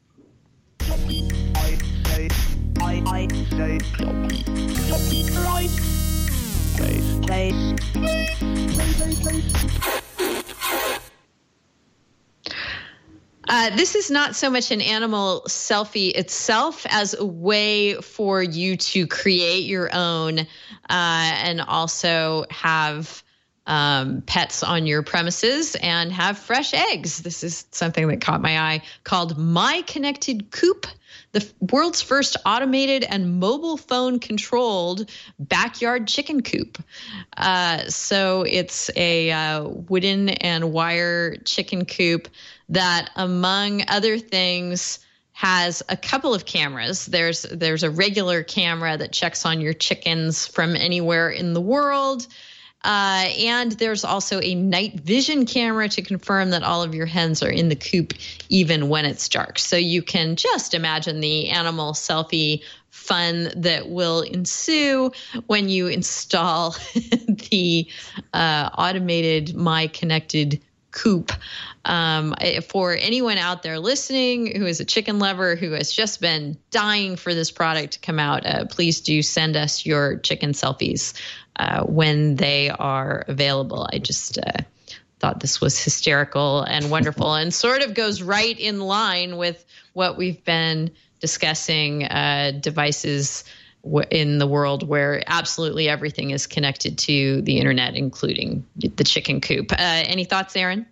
Uh, this is not so much an animal selfie itself as a way for you to create your own uh, and also have um, pets on your premises and have fresh eggs. This is something that caught my eye called My Connected Coop, the world's first automated and mobile phone controlled backyard chicken coop. Uh, so it's a uh, wooden and wire chicken coop that, among other things, has a couple of cameras. There's there's a regular camera that checks on your chickens from anywhere in the world. Uh, and there's also a night vision camera to confirm that all of your hens are in the coop, even when it's dark. So you can just imagine the animal selfie fun that will ensue when you install the uh, automated My Connected Coop. Um, for anyone out there listening who is a chicken lover who has just been dying for this product to come out, uh, please do send us your chicken selfies uh, when they are available. I just uh, thought this was hysterical and wonderful and sort of goes right in line with what we've been discussing, uh, devices w- in the world where absolutely everything is connected to the internet, including the chicken coop. Uh, any thoughts, Aaron?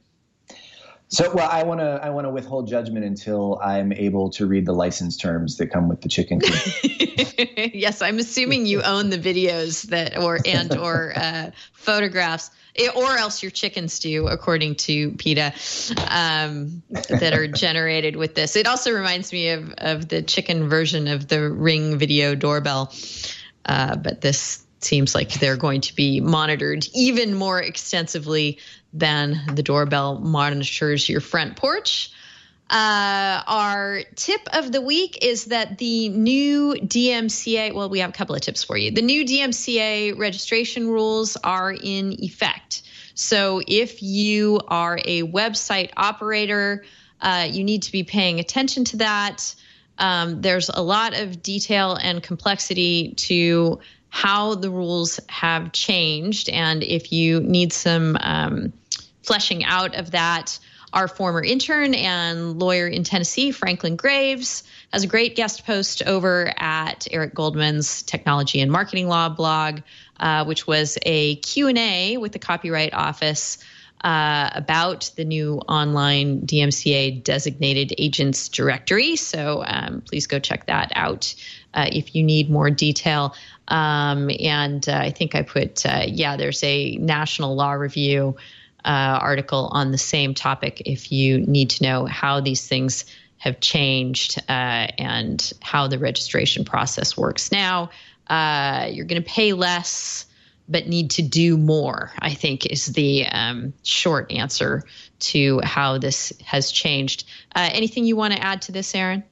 So, well, I want to I want to withhold judgment until I'm able to read the license terms that come with the chicken coop. Yes, I'm assuming you own the videos that or and or uh, photographs, or else your chickens do, according to PETA, um, that are generated with this. It also reminds me of of the chicken version of the Ring video doorbell, uh, but this seems like they're going to be monitored even more extensively than the doorbell monitors your front porch. Uh, our tip of the week is that the new D M C A, well, we have a couple of tips for you. The new D M C A registration rules are in effect. So if you are a website operator, uh, you need to be paying attention to that. Um, there's a lot of detail and complexity to how the rules have changed. And if you need some um, fleshing out of that, our former intern and lawyer in Tennessee, Franklin Graves, has a great guest post over at Eric Goldman's Technology and Marketing Law blog, uh, which was a Q and A with the Copyright Office uh, about the new online D M C A designated agents directory. So um, please go check that out uh, if you need more detail. Um, and uh, I think I put, uh, yeah, there's a National Law Review Uh, article on the same topic if you need to know how these things have changed uh, and how the registration process works now. Uh, you're going to pay less but need to do more, I think, is the um, short answer to how this has changed. Uh, anything you want to add to this, Aaron?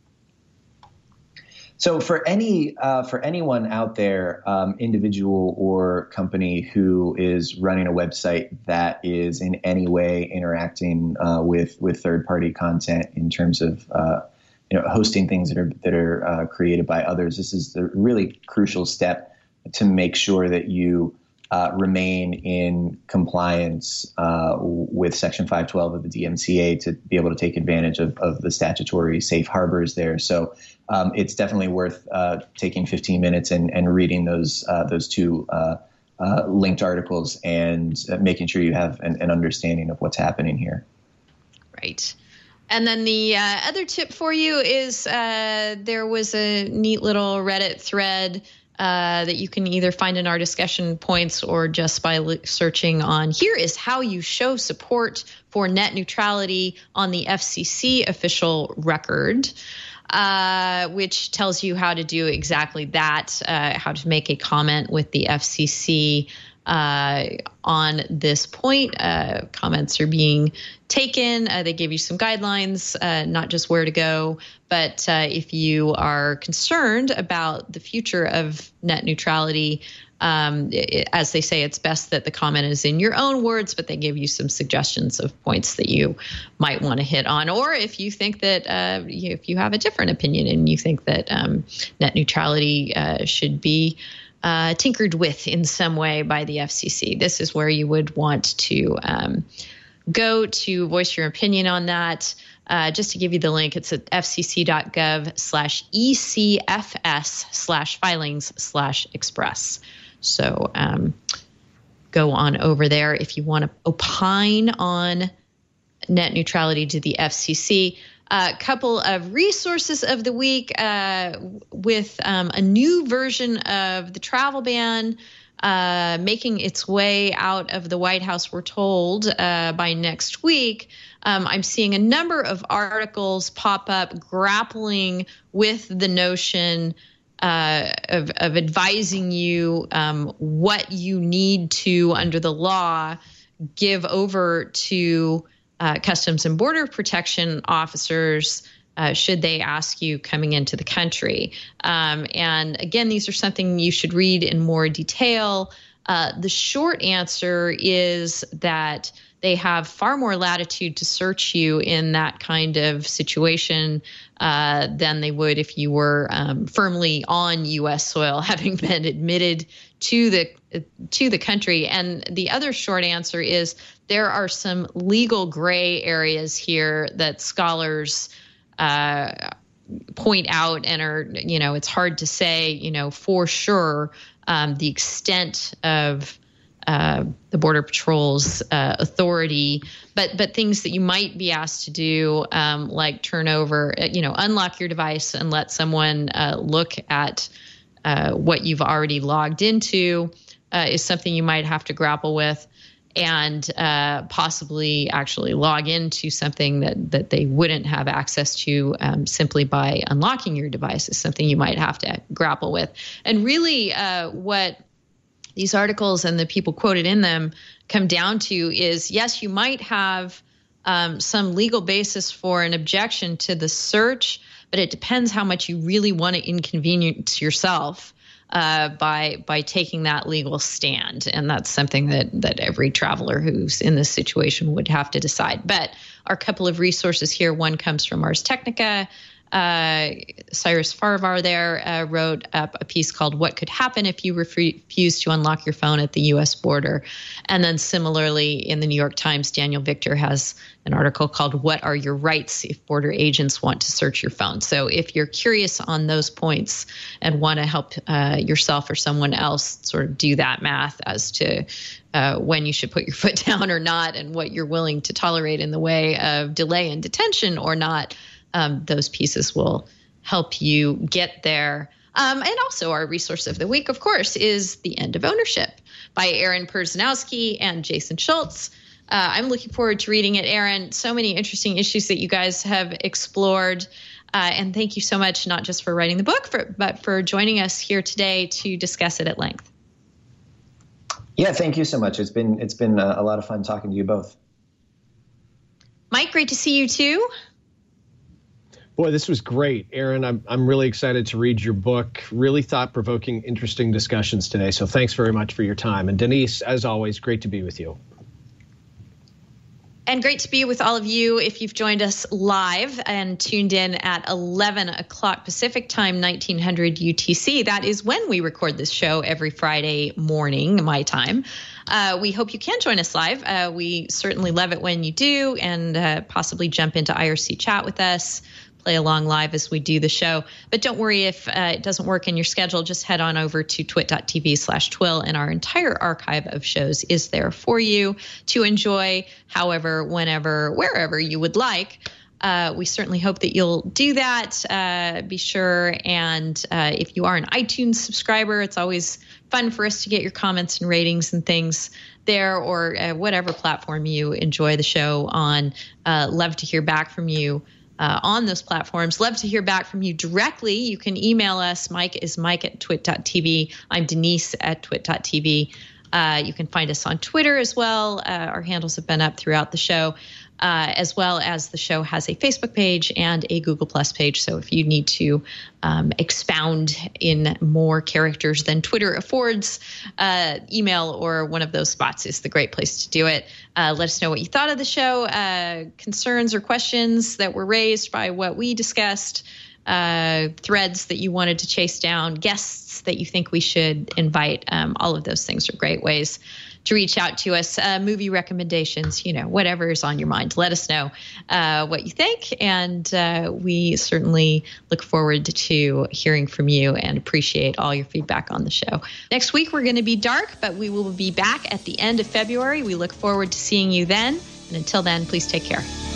So for any uh, for anyone out there, um, individual or company who is running a website that is in any way interacting uh, with with third party content in terms of uh, you know hosting things that are that are uh, created by others, this is the really crucial step to make sure that you uh, remain in compliance uh, with Section five twelve of the D M C A to be able to take advantage of, of the statutory safe harbors there. So. Um, it's definitely worth uh, taking fifteen minutes and, and reading those uh, those two uh, uh, linked articles and uh, making sure you have an, an understanding of what's happening here. Right. And then the uh, other tip for you is uh, there was a neat little Reddit thread uh, that you can either find in our discussion points or just by li- searching on here is how you show support for net neutrality on the F C C official record. Uh, which tells you how to do exactly that, uh, how to make a comment with the F C C uh, on this point. Uh, comments are being taken. Uh, they give you some guidelines, uh, not just where to go, but uh, if you are concerned about the future of net neutrality, Um, it, as they say, it's best that the comment is in your own words, but they give you some suggestions of points that you might want to hit on. Or if you think that, uh, you, if you have a different opinion and you think that um, net neutrality uh, should be uh, tinkered with in some way by the F C C, this is where you would want to um, go to voice your opinion on that. Uh, just to give you the link, it's at fcc.gov slash ECFS slash filings slash express. So um, go on over there if you want to opine on net neutrality to the F C C. A uh, couple of resources of the week uh, with um, a new version of the travel ban uh, making its way out of the White House, we're told, uh, by next week. Um, I'm seeing a number of articles pop up grappling with the notion uh, of, of advising you um, what you need to, under the law, give over to uh, Customs and Border Protection officers uh, should they ask you coming into the country. Um, and again, these are something you should read in more detail. Uh, the short answer is that they have far more latitude to search you in that kind of situation uh, than they would if you were um, firmly on U S soil, having been admitted to the to the country. And the other short answer is there are some legal gray areas here that scholars uh, point out and are, you know, it's hard to say, you know, for sure um, the extent of Uh, the Border Patrol's uh, authority, but but things that you might be asked to do, um, like turn over, you know, unlock your device and let someone uh, look at uh, what you've already logged into, uh, is something you might have to grapple with, and uh, possibly actually log into something that that they wouldn't have access to um, simply by unlocking your device is something you might have to grapple with. And really, uh, what these articles and the people quoted in them come down to is, yes, you might have um, some legal basis for an objection to the search, but it depends how much you really want to inconvenience yourself uh, by by taking that legal stand. And that's something that that every traveler who's in this situation would have to decide. But our couple of resources here, one comes from Ars Technica. Uh, Cyrus Farvar there uh, wrote up a piece called "What Could Happen If You Refuse to Unlock Your Phone at the U S Border." And then similarly in the New York Times, Daniel Victor has an article called "What Are Your Rights If Border Agents Want to Search Your Phone?" So if you're curious on those points and want to help uh, yourself or someone else sort of do that math as to uh, when you should put your foot down or not, and what you're willing to tolerate in the way of delay in detention or not, Um, those pieces will help you get there. Um, and also our resource of the week, of course, is The End of Ownership by Aaron Perzanowski and Jason Schultz. Uh, I'm looking forward to reading it, Aaron. So many interesting issues that you guys have explored. Uh, and thank you so much, not just for writing the book, for, but for joining us here today to discuss it at length. Yeah, thank you so much. It's been it's been a, a lot of fun talking to you both. Mike, great to see you too. Boy, this was great, Aaron. I'm I'm really excited to read your book. Really thought-provoking, interesting discussions today. So thanks very much for your time. And Denise, as always, great to be with you. And great to be with all of you. If you've joined us live and tuned in at eleven o'clock Pacific time, nineteen hundred U T C, that is when we record this show every Friday morning, my time. Uh, we hope you can join us live. Uh, we certainly love it when you do, and uh, possibly jump into I R C chat with us, play along live as we do the show. But don't worry if uh, it doesn't work in your schedule. Just head on over to twit.tv slash twill, and our entire archive of shows is there for you to enjoy however, whenever, wherever you would like. Uh, we certainly hope that you'll do that. Uh, be sure. And uh, if you are an iTunes subscriber, it's always fun for us to get your comments and ratings and things there, or uh, whatever platform you enjoy the show on. Uh, love to hear back from you Uh, on those platforms. Love to hear back from you directly. You can email us. Mike is Mike at twit.tv. I'm Denise at twit.tv. Uh, you can find us on Twitter as well. Uh, our handles have been up throughout the show, uh, as well as the show has a Facebook page and a Google Plus page. So if you need to um, expound in more characters than Twitter affords, uh, email or one of those spots is the great place to do it. Uh, let us know what you thought of the show, uh, concerns or questions that were raised by what we discussed, uh, threads that you wanted to chase down, guests that you think we should invite. Um, all of those things are great ways to reach out to us. Uh, movie recommendations, you know, whatever is on your mind. Let us know uh, what you think. And uh, we certainly look forward to hearing from you and appreciate all your feedback on the show. Next week, we're going to be dark, but we will be back at the end of February. We look forward to seeing you then. And until then, please take care.